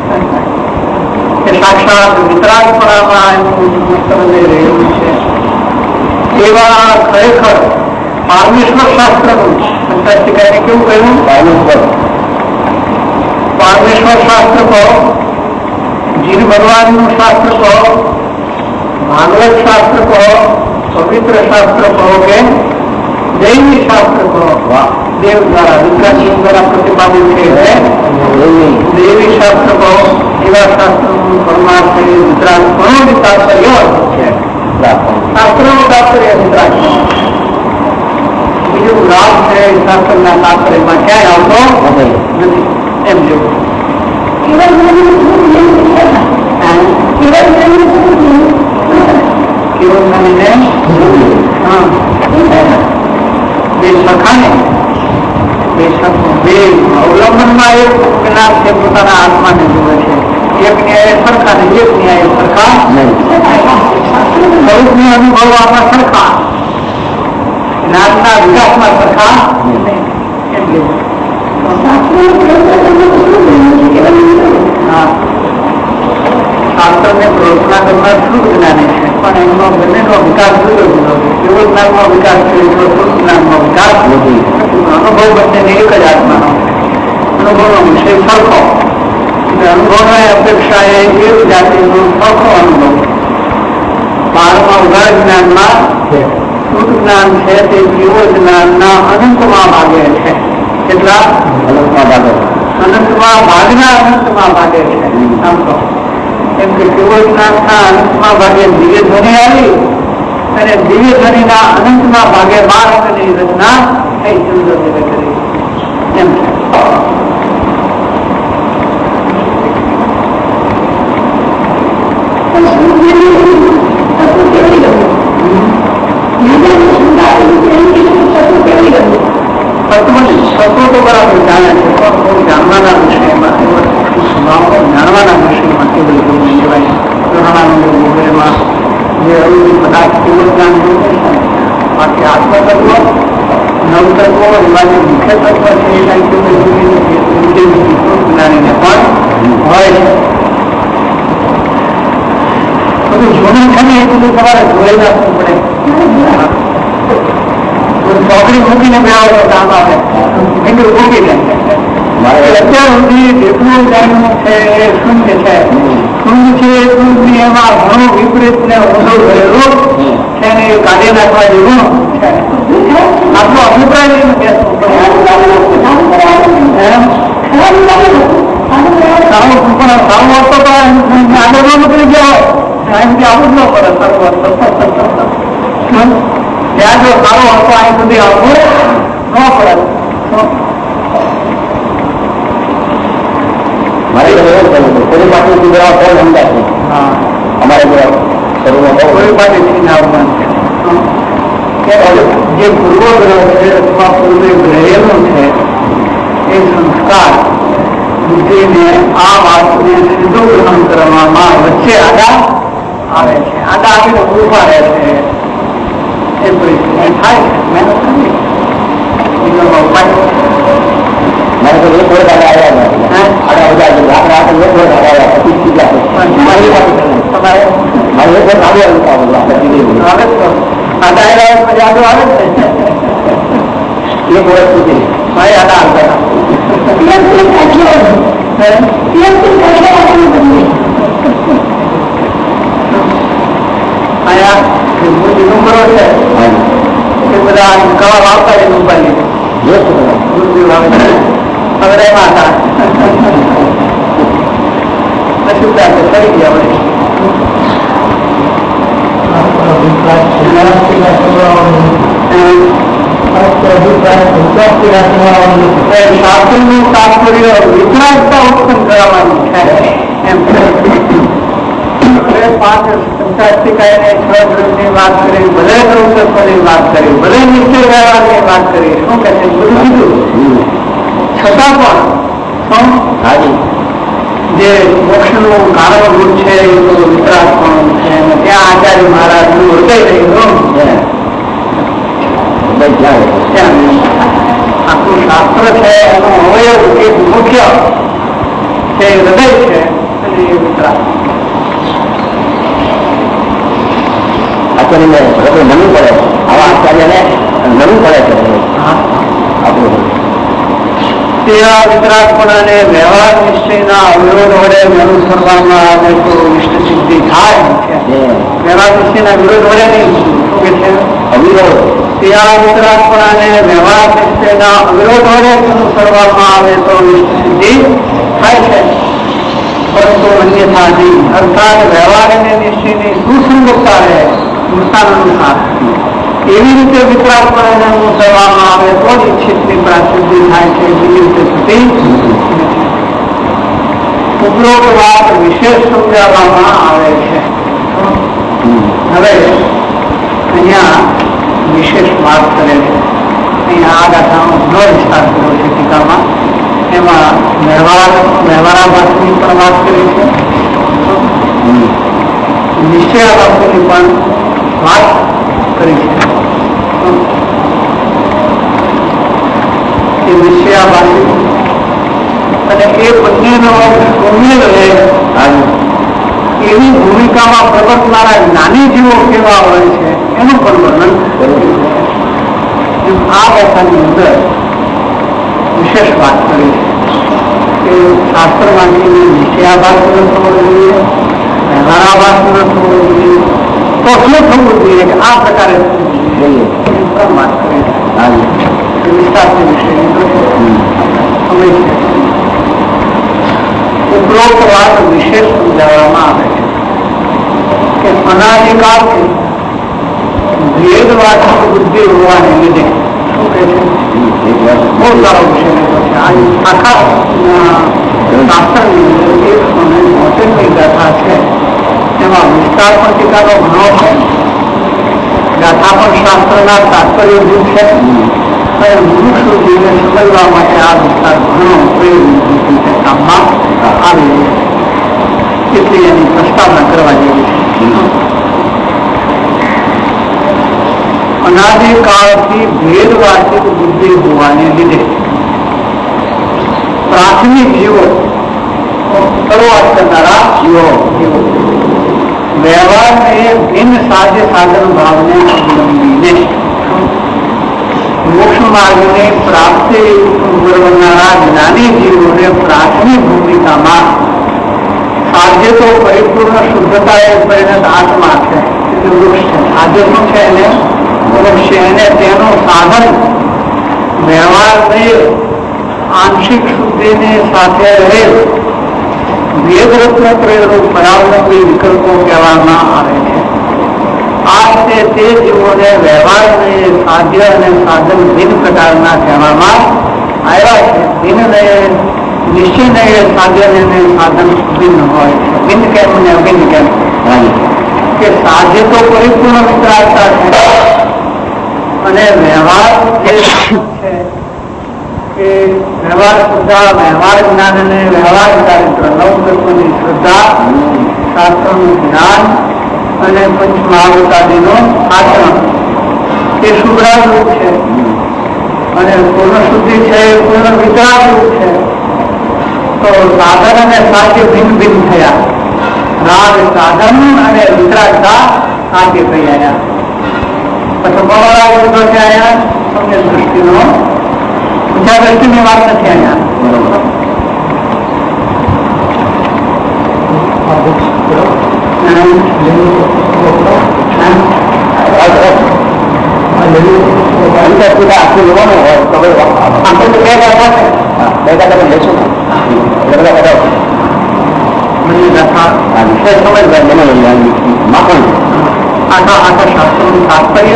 B: કે સાક્ષાત વિતરાગપણામાં એનું સમસ્ત હૃદય રહેલું છે. એવા ખરેખર પારમેશ્વર શાસ્ત્રનું સંતાષ્ટિકાને કેવું કહ્યું? પારમેશ્વર શાસ્ત્ર કહો, જીન ભગવાનનું શાસ્ત્ર કહો, ભાગવત શાસ્ત્ર કહો, પવિત્ર શાસ્ત્ર કહો કે દૈવી શાસ્ત્ર કહો, દેવ દ્વારા વિદ્યાર્થીઓ દ્વારા પ્રતિપાદિત છે દૈવી શાસ્ત્ર કહો એવા શાસ્ત્રનું પરમાર્થ વિતરાગ ઘણો તાત્પર્ય છે. શાસ્ત્રનું તાત્પર્ય વિતરાગ બીજું લાભ છે શાસ્ત્રના તાત્પર્યમાં ક્યાંય આવતો નથી એમ જેવું. બે સખાને બે અવલંબનમાં એક જ્ઞાન છે પોતાના આત્માને જુએ છે. એક ન્યાય સરખા ને એક ન્યાય સરખા સ્વરૂપની અનુભવવામાં સરખા જ્ઞાનના વિકાસમાં સરખા એમ જેવું. શાસ્ત્રને પ્રવચના કરનાર શુદ્ધ જ્ઞાની છે પણ એમનો બંનેનો વિકાસ જુદો જુદો છે. કેવો જ્ઞાનનો વિકાસ છે એટલો શુદ્ધ જ્ઞાનનો વિકાસ નથી. અનુભવ બંનેને એક જ આત્માનો અનુભવનો વિષય સરખો અનુભવની અપેક્ષાએ એક જાતિનો સરખો અનુભવ. 12મા ઉઘાડ જ્ઞાનમાં શુદ્ધ જ્ઞાન છે તે જીવ જ્ઞાનના અનંતમાં ભાગે છે. કેટલા? અનંતમાં ભાગના અનંતમાં ભાગે છે. સમજો એમ કે જીવ જ્ઞાનના અનંતમાં ભાગે દિવ્ય ધ્વનિ આવી અને દિવ્ય ધ્વનિના અનંતમાં ભાગે 12 અંગની રચના થઈ ચંદ્ર કરી એમ છે. સત્વ બરાબર જાણે છે, પણ જાણવાના વિષયમાં સ્વભાવ જાણવાના વિષયમાં કેવલ ગુરુ કહેવાય. ગ્રહણાનંદ વગેરેમાં જે અવધિ પદાર્થ કેવલ જ્ઞાન બાકી આત્મતત્વ નવતત્વ એવા જે મુખ્ય તત્વ છે એ કાંઈ કેવલ જ્ઞાનીને પણ હોય છે. બધું જોવું છે ને એ બધું તમારે જોઈ રાખવું પડે. ચોકડી મૂકીને બેહો તો કામ આવે, એટલું મૂકી દે. અત્યાર સુધી જેટલું જાણવું છે એ શૂન્ય છે. શૂન્ય છે એટલું એમાં ઘણું વિપરીત ને ઊંધો રહેલું છે ને એ કાઢી નાખવા જેવું છે. આપણો અભિપ્રાય લઈને બેસવું પડે. સારું અર્થ તો આગળ નીકળી ગયો હોય એમ કે આવું જ ન પડે. સારું અર્થ ત્યાં જો સારો હતો અહીં સુધી આવવું ન પડે.
C: મારે એવું કરવું કોઈ પાસે સમજાય અમારે કોઈ પાસે
B: જે પૂર્વગ્રહ છે અથવા પૂર્વે રહેલું છે એ સંસ્કાર બુદ્ધિને આ વાતને સીધું ગ્રહણ કરવામાં વચ્ચે આડા આવે છે. આડા આવીને ઉભા રહે છે. એ પરિસ્થિતિ થાય છે. મહેનત કરી
C: મારે તો એક વર્ષ આગળ આવ્યા
B: બધા કવા વાવતા એ મોબાઈલ હવે માતા શું કરે કરી ગયા શાસ્ત્રનું તાત્પર્ય વિતરાગતા ઉત્પન્ન કરવાનું છે. એમ 5 સંસારિકાની 6 ગ્રંથની વાત કરી, ભલે પ્રવૃત્તિની વાત કરી, ભલે નિશ્ચય વ્યવહારની વાત કરી, શું કહે છે બધું કીધું. છતાં પણ જે મોક્ષનું કારણભૂત છે એ તો વિતરાગપણું છે. ત્યાં આચાર્ય મહારાજ નું હૃદય રહ્યું આખું શાસ્ત્ર છે એનો અવયવ એક મુખ્ય છે હૃદય છે અને એ વિતરાગ.
C: આચાર્યને નવું પડે, આવા આચાર્યને નવું પડે છે આપણું
B: વિતરાગપણાને વ્યવહાર નિશ્ચયના અવિરોધ વડે અનુસરવામાં આવે તો ઇષ્ટ સિદ્ધિ થાય છે. વ્યવહાર નિશ્ચયના વિરોધ વડે નહીં, શું કે છે અવિરોધ. વિતરાગપણાને વ્યવહાર નિશ્ચયના અવિરોધ વડે અનુસરવામાં આવે તો ઇષ્ટ સિદ્ધિ થાય છે. પરંતુ અન્યથા નહીં, અર્થાત વ્યવહાર અને નિશ્ચયની સુસંગતતા રહે અનુસાર એવી રીતે વિતરાગપણાને અનુસરવામાં આવે તો જ ઈચ્છિતની પ્રાપ્તિ થાય છે. બીજી રીતે સુધી ઉપરોક્ત વાત વિશેષ સમજાવવામાં આવે છે. હવે અહીંયા વિશેષ વાત કરે છે. અહીંયા આ ગાથાનો ઘણો વિસ્તાર કર્યો છે ટીકામાં. એમાં વ્યવહારાભાસની પણ વાત કરી છે, નિશ્ચયાભાસની પણ વાત કરી છે. એ નિશ્ચયાભાસી અને એ બંનેનો સુમેળ રહે એવી ભૂમિકામાં પ્રવર્તનારા જ્ઞાની જીવો કેવા હોય છે એનું પણ વર્ણન કર્યું છે. આ ભાષાની અંદર વિશેષ વાત કરી છે કે શાસ્ત્રમાંથી નિશ્ચયાભાસ ન થવો જોઈએ, વ્યવહારાભાસ ન થવો જોઈએ, તો શું થવું જોઈએ કે આ પ્રકારે વાત કરી છે. વિસ્તારથી વિષય સમય છે. ઉપરોક્ત વાત વિશેષ સમજાવવામાં આવે છે કે અનાધિકાળથી ભેદવાચક બુદ્ધિ હોવાને લીધે શું કહે છે બહુ સારો વિષય લીધો છે. આખા શાસ્ત્રની 172 ગાથા છે. એમાં વિસ્તાર પણ ટીકાનો ઘણો છે. ગાથા પણ શાસ્ત્રના તાત્પર્યભૂત છે મનુષ્ય જીવને સમજવા માટે આ વિસ્તાર ઘણો ઉપયોગી કામમાં આવે એટલે એની પ્રસ્તાવના કરવા જેવી છે. અનાદિકાળથી ભેદવાચિત બુદ્ધિ હોવાને લીધે પ્રાથમિક જીવો શરૂઆત કરનારા જીવો વ્યવહારને ભિન્ન સાધ્ય સાધન ભાવને અવલંબીને મોક્ષ માર્ગને પ્રાપ્તિ કરનારા જ્ઞાની જીવોને પ્રાથમિક ભૂમિકામાં સાધ્ય તો પરિપૂર્ણ શુદ્ધતા એ પરિણત આત્મા છે, વૃક્ષ છે. સાધ્ય શું છે એને વૃક્ષ છે, અને તેનું સાધન વ્યવહારને આંશિક શુદ્ધિને સાથે રહેલ વેદરત્ન પ્રેરક પરાવલંબી વિકલ્પો કહેવામાં આવે છે. આ રીતે તે જીવોને વ્યવહારને સાધ્ય અને સાધન ભિન્ન પ્રકારના કહેવામાં આવ્યા છે. ભિન્ન નિશ્ચિત સાધ્ય અને સાધન ભિન્ન હોય છે. ભિન્ન કેમ અને અભિન્ન કેમ કે સાધ્ય તો પરિપૂર્ણ વિતરાગતા છે અને વ્યવહાર જે છે કે વ્યવહાર શ્રદ્ધા, વ્યવહાર જ્ઞાન અને વ્યવહાર ચારિત્ર નવ તત્વોની શ્રદ્ધા, શાસ્ત્રનું જ્ઞાન અને પંચમહાભૂતાદિનું આચરણ એ શુભ્રાગ રૂપ છે અને પૂર્ણ શુદ્ધિ છે એ પૂર્ણ વિતરાગ રૂપ છે. તો સાધન અને સાધ્ય ભિન્ન ભિન્ન થયા. રાગ સાધન અને વિતરાગતા સાધ્ય થઈ આવ્યા. પછી બહોળા વિરુદ્ધો છે આવ્યા સમ્યક દૃષ્ટિનો બીજા દ્રષ્ટિની વાત નથી આવ્યા. આખું લેવાનું હોય તો આપણે તો બે ગાથા છે, બે ગાથા પણ લેશું આખા શાસ્ત્રોનું તાત્પર્ય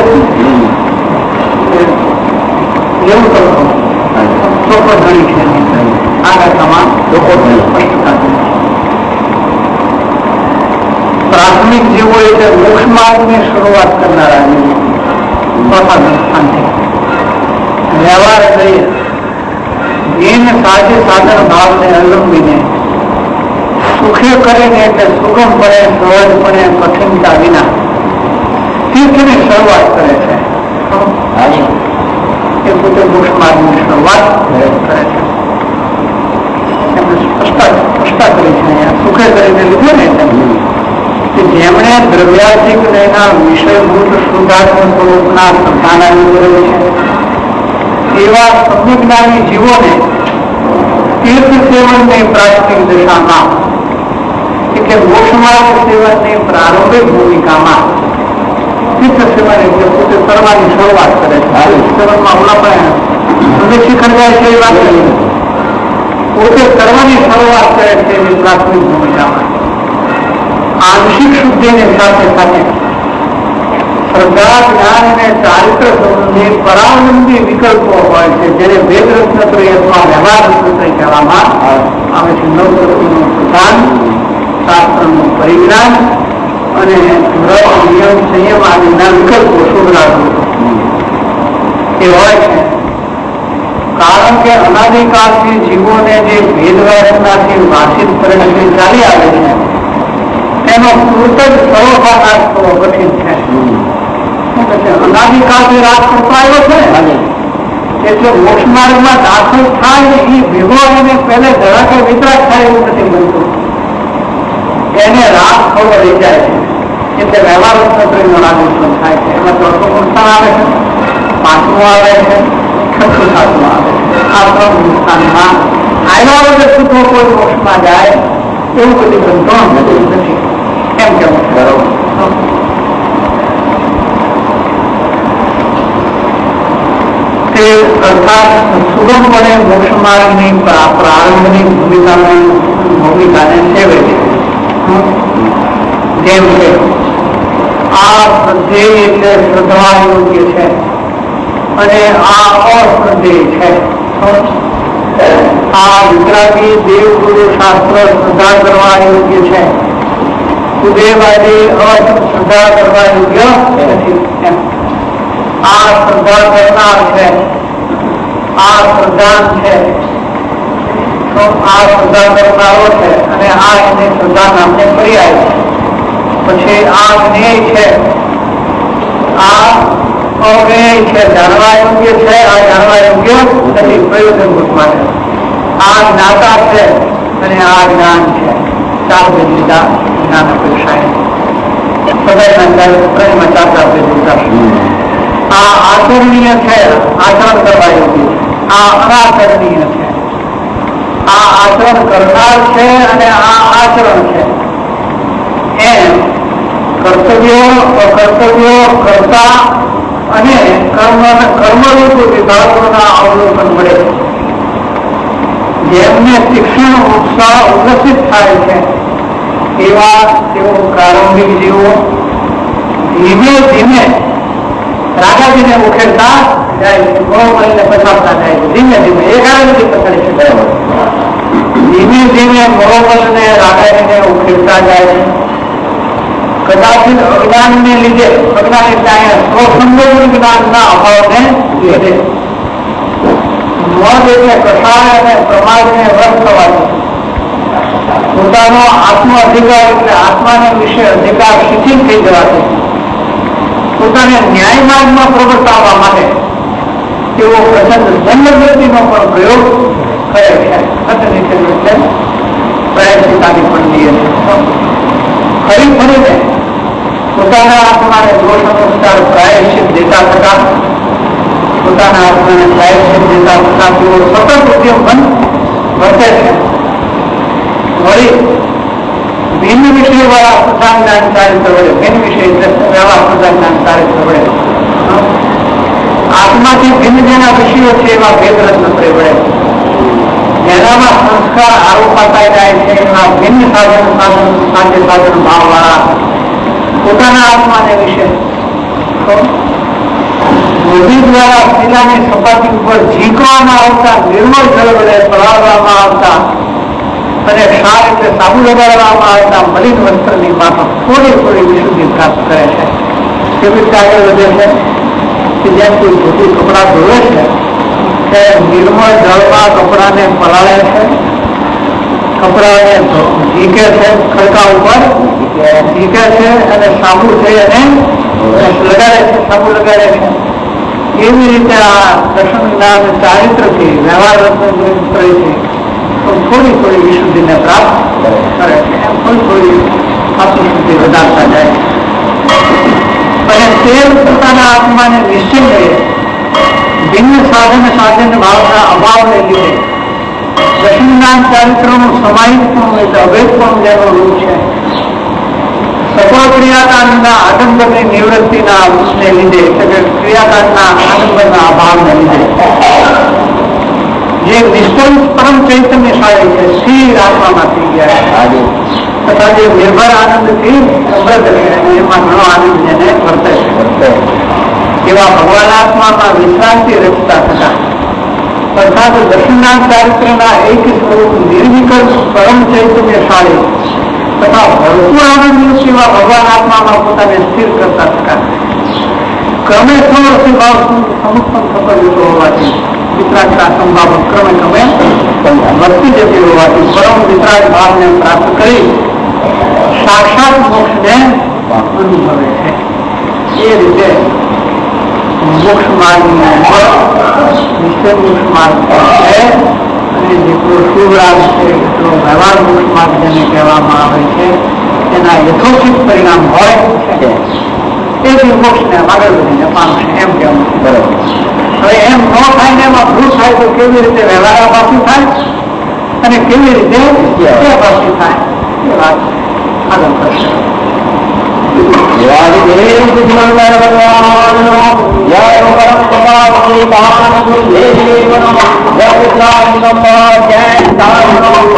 B: એવું કરવું ચોખ્ખો ધણી છે. આ ગાથામાં લોકો સ્પષ્ટતા પ્રાથમિક જીવો એટલે મોક્ષ માર્ગની શરૂઆત કરનારા જીવો ચોથા સ્થાન છે. વ્યવહાર લઈ જેન સાધ્ય સાધન ભાવને અવલંબીને સુખે કરીને એટલે સુગમપણે સહજપણે કઠિનતા વિના તીર્થની શરૂઆત કરે છે. એ પોતે મોક્ષ માર્ગની શરૂઆત કરે છે. એમને સ્પષ્ટતા કરી છે. અહીંયા સુખે કરીને લીધું ને કે જેમણે દ્રવ્યાધિક એના વિષયભૂત શુદ્ધાત્મ સ્વરૂપના શ્રદ્ધાના કરેલું છે એવા સમ્યજ્ઞાની જીવોને તીર્થ સેવનની પ્રાથમિક દિશામાં એટલે મોક્ષ માર્ગ સેવનની પ્રારંભિક ભૂમિકામાં તીર્થ સેવન એટલે પોતે કરવાની શરૂઆત કરે છે. સેવનમાં ઓલા પણ શિખર જાય છે એ વાત પોતે કરવાની શરૂઆત કરે છે એની પ્રાથમિક ભૂમિકામાં. આંશિક શુદ્ધિની સાથે સાથે શ્રદ્ધા, જ્ઞાન અને ચારિત્ર સંબંધી પરાવલંબી વિકલ્પો હોય છે જેને વેદરત્નત્રય અથવા વ્યવહાર રત્નત્રય કહેવામાં આવે છે. નવતત્વનું પ્રધાન, શાસ્ત્રનું પરિજ્ઞાન અને નિયમ સંયમ આદિના વિકલ્પો શુભરાગ એ હોય છે. કારણ કે અનાદિકાળથી જીવોને જે ભેદવાસનાથી વાસિત પરિણતિ ચાલી આવે છે એનો પૂર્ત જ સર્વભાર થવો કઠિન છે. અનાદિકાળથી રાગ કરતો આવ્યો છે એટલે મોક્ષ માર્ગમાં દાખલ થાય એ ભેગો અને પહેલે ધડાકે વિતરાગ થાય એવું નથી બનતું. એને રાગ ખબર રહી જાય છે એટલે વ્યવહાર ઉત્પત્તિનો રાગ ઉત્પન્ન થાય છે. એમાં ચોથું ગુણસ્થાન આવે છે, પાંચમું આવે છે, છઠ્ઠું સાતમું આવે છે. આ ત્રણ ગુણસ્થાનમાં આવ્યા વગર સુખો કોઈ મોક્ષમાં જાય એવું બધી બંધો નથી. કેમ કેવું બરોબર તે અર્થાત સુગમપણે મોક્ષ માર્ગની પ્રારંભની ભૂમિકાને સેવે છે. જેમ કે આ શ્રદ્ધેય એટલે શ્રદ્ધા યોગ્ય છે અને આ અશ્રદ્ધેય છે. આ વિતરાગી દેવગુરુ શાસ્ત્ર શ્રદ્ધા કરવા યોગ્ય છે, ઉદયવાદી અશ્રદ્ધા કરવા યોગ્ય નથી. આ શ્રદ્ધા કરનાર છે આ શ્રદ્ધા છે તો આ શ્રદ્ધા કરનારો છે અને આ એની શ્રદ્ધા નામને પર્યાય છે. પછી આ જ્ઞેય છે, આ અવ્યય છે, જાણવા યોગ્ય છે, આ જાણવા યોગ્ય નથી પ્રયોજનભૂત માટે. આ જ્ઞાતા છે અને આ જ્ઞાન છે. ચાર ભેદ લીધા જ્ઞાન અપેક્ષાએ સદાયમાં ચારતા ભેદ લીધા. આ આચરણીય છે, આચરણ કરવા યોગ્ય. આ અનાચરણીય છે, આ આચરણ કરનાર છે અને આ આચરણ છે. એમ કર્તવ્યો અકર્તવ્યો કરતા અને કર્મરૂપ વિભાગોના અવલોકન મળે. જેમને શિક્ષણ ઉત્સાહ ઉલ્લસિત થાય છે એવા તેઓ પ્રારંભિક જીવો ધીમે ધીમે રાજાજીને ઉખેડતા જાય છે, મોહમલને પછાડતા જાય છે. ધીમે ધીમે એક આરામથી પછાડી છે. ધીમે ધીમે મોહમલને રાજાજીને ઉખેડતા જાય છે. કદાચિત અજ્ઞાનને લીધે, અજ્ઞાન એટલે અહીંયા સ્વસંબોધન જ્ઞાનના અભાવને લીધે મદ એટલે કષાય અને પ્રમાદને વશ થવાથી પોતાનો આત્મ અધિકાર એટલે આત્માના વિશે અધિકાર શિથિલ થઈ જવાથી પોતાને ન્યાય માર્ગમાં પ્રવર્તાવવા માટે તેઓ પ્રચંડ દંડવૃત્તિનો પણ પ્રયોગ કરે છે. એટલે પ્રયત્નતાની પણ લઈએ છે. ફરી ફરીને પોતાના આત્માને દોષ અનુસાર પ્રાયશ્ચિત દેતા થતા, પોતાના આત્માને પ્રાયશ્ચિત દેતા થતા તેઓ સતત ઉદ્યમન વર્તે છે. વળી ભિન્ન વિષય વાળા પ્રધાન ચારિત્ર વડે, ભિન્ન વિષય એવા પ્રધાન ચારિત્ર વડે આત્માથી ભિન્ન જેના વિષયો છે એવા ભેદ રત્ન વડે જેનામાં સંસ્કાર આરોપાતા જાય છે એવા ભિન્ન સાધન ભાવ વાળા પોતાના આત્માને વિશે બુદ્ધિ દ્વારા શિલાની સપાટી ઉપર ઝીંકવામાં આવતા, નિર્મળ જળ વડે પલાળવામાં આવતા અને ક્ષાર એટલે સાબુ લગાડવામાં આવતા મલિન વસ્ત્રની માફક થોડી થોડી વિશુદ્ધિ પ્રાપ્ત કરે છે. કેવી રીતે આગળ વધે છે કે જેમ કોઈ ધોતી કપડા ધોવે છે તે નિર્મળ જળમાં કપડાને પલાળે છે, કપડાને ઝીકે છે, ખડકા ઉપર ઝીકે છે અને સાબુ થઈ અને લગાડે છે, સાબુ લગાડે છે. એવી રીતે આ દર્શન જ્ઞાન ચારિત્રથી વ્યવહાર રત્નથી થોડી થોડી વિશુદ્ધિને પ્રાપ્ત કરે છે. થોડી થોડી આત્મશુદ્ધિ વધારતા જાય અને તે પોતાના આત્માને નિશ્ચિત ભિન્ન સાધન ભાવના અભાવને લીધે દર્શનના ચારિત્રનું સમાહિતપણું એટલે અભેદપણું જેનું રૂપ છે, સફળ ક્રિયાકાંડના આડંબરની નિવૃત્તિના ને લીધે એટલે કે ક્રિયાકાંડના આડંબરના અભાવને લીધે જે નિષ્કર્ષ પરમ ચૈતન્યશાળી છે સ્થિર આત્મામાં થઈ ગયા તથા જે નિર્ભર આનંદથી સમૃદ્ધ છે એમાં ઘણો આનંદ જેને વર્તે છે એવા ભગવાન આત્મામાં વિશ્રાંતિ રચતા થતા અર્થાત દર્શનના ચારિત્રના એક સ્વરૂપ નિર્વિકલ્પ પરમ ચૈતન્યશાળી તથા ભરપૂર આનંદ એવા ભગવાન આત્મામાં પોતાને સ્થિર કરતા થતા ક્રમે સ્વભાવ સમુત્પન્ન થતો જતો હોવાથી વિતરાગતા સંભાવ ક્રમે ક્રમે વધતી જતી હોવાથી પરમ વિતરાગ ભાવને પ્રાપ્ત કરી સાક્ષાત મોક્ષને અનુભવે છે. એ રીતે મોક્ષ માર્ગની અંદર નિશ્ચય મોક્ષ માર્ગ છે અને જેટલો શુભરાગ છે એટલો વ્યવહાર મોક્ષ માર્ગ જેને કહેવામાં આવે છે તેના યથોચિત પરિણામ હોય છે એ જ મોક્ષને આગળ વધીને પામશે એમ કહેવું છે. બરાબર. હવે એમ ન થાય ને એમાં ભૂલ થાય તો કેવી રીતે વ્યવહાર પાછી થાય અને કેવી રીતે પાછી થાય એ વાત આગળ કરશે. જય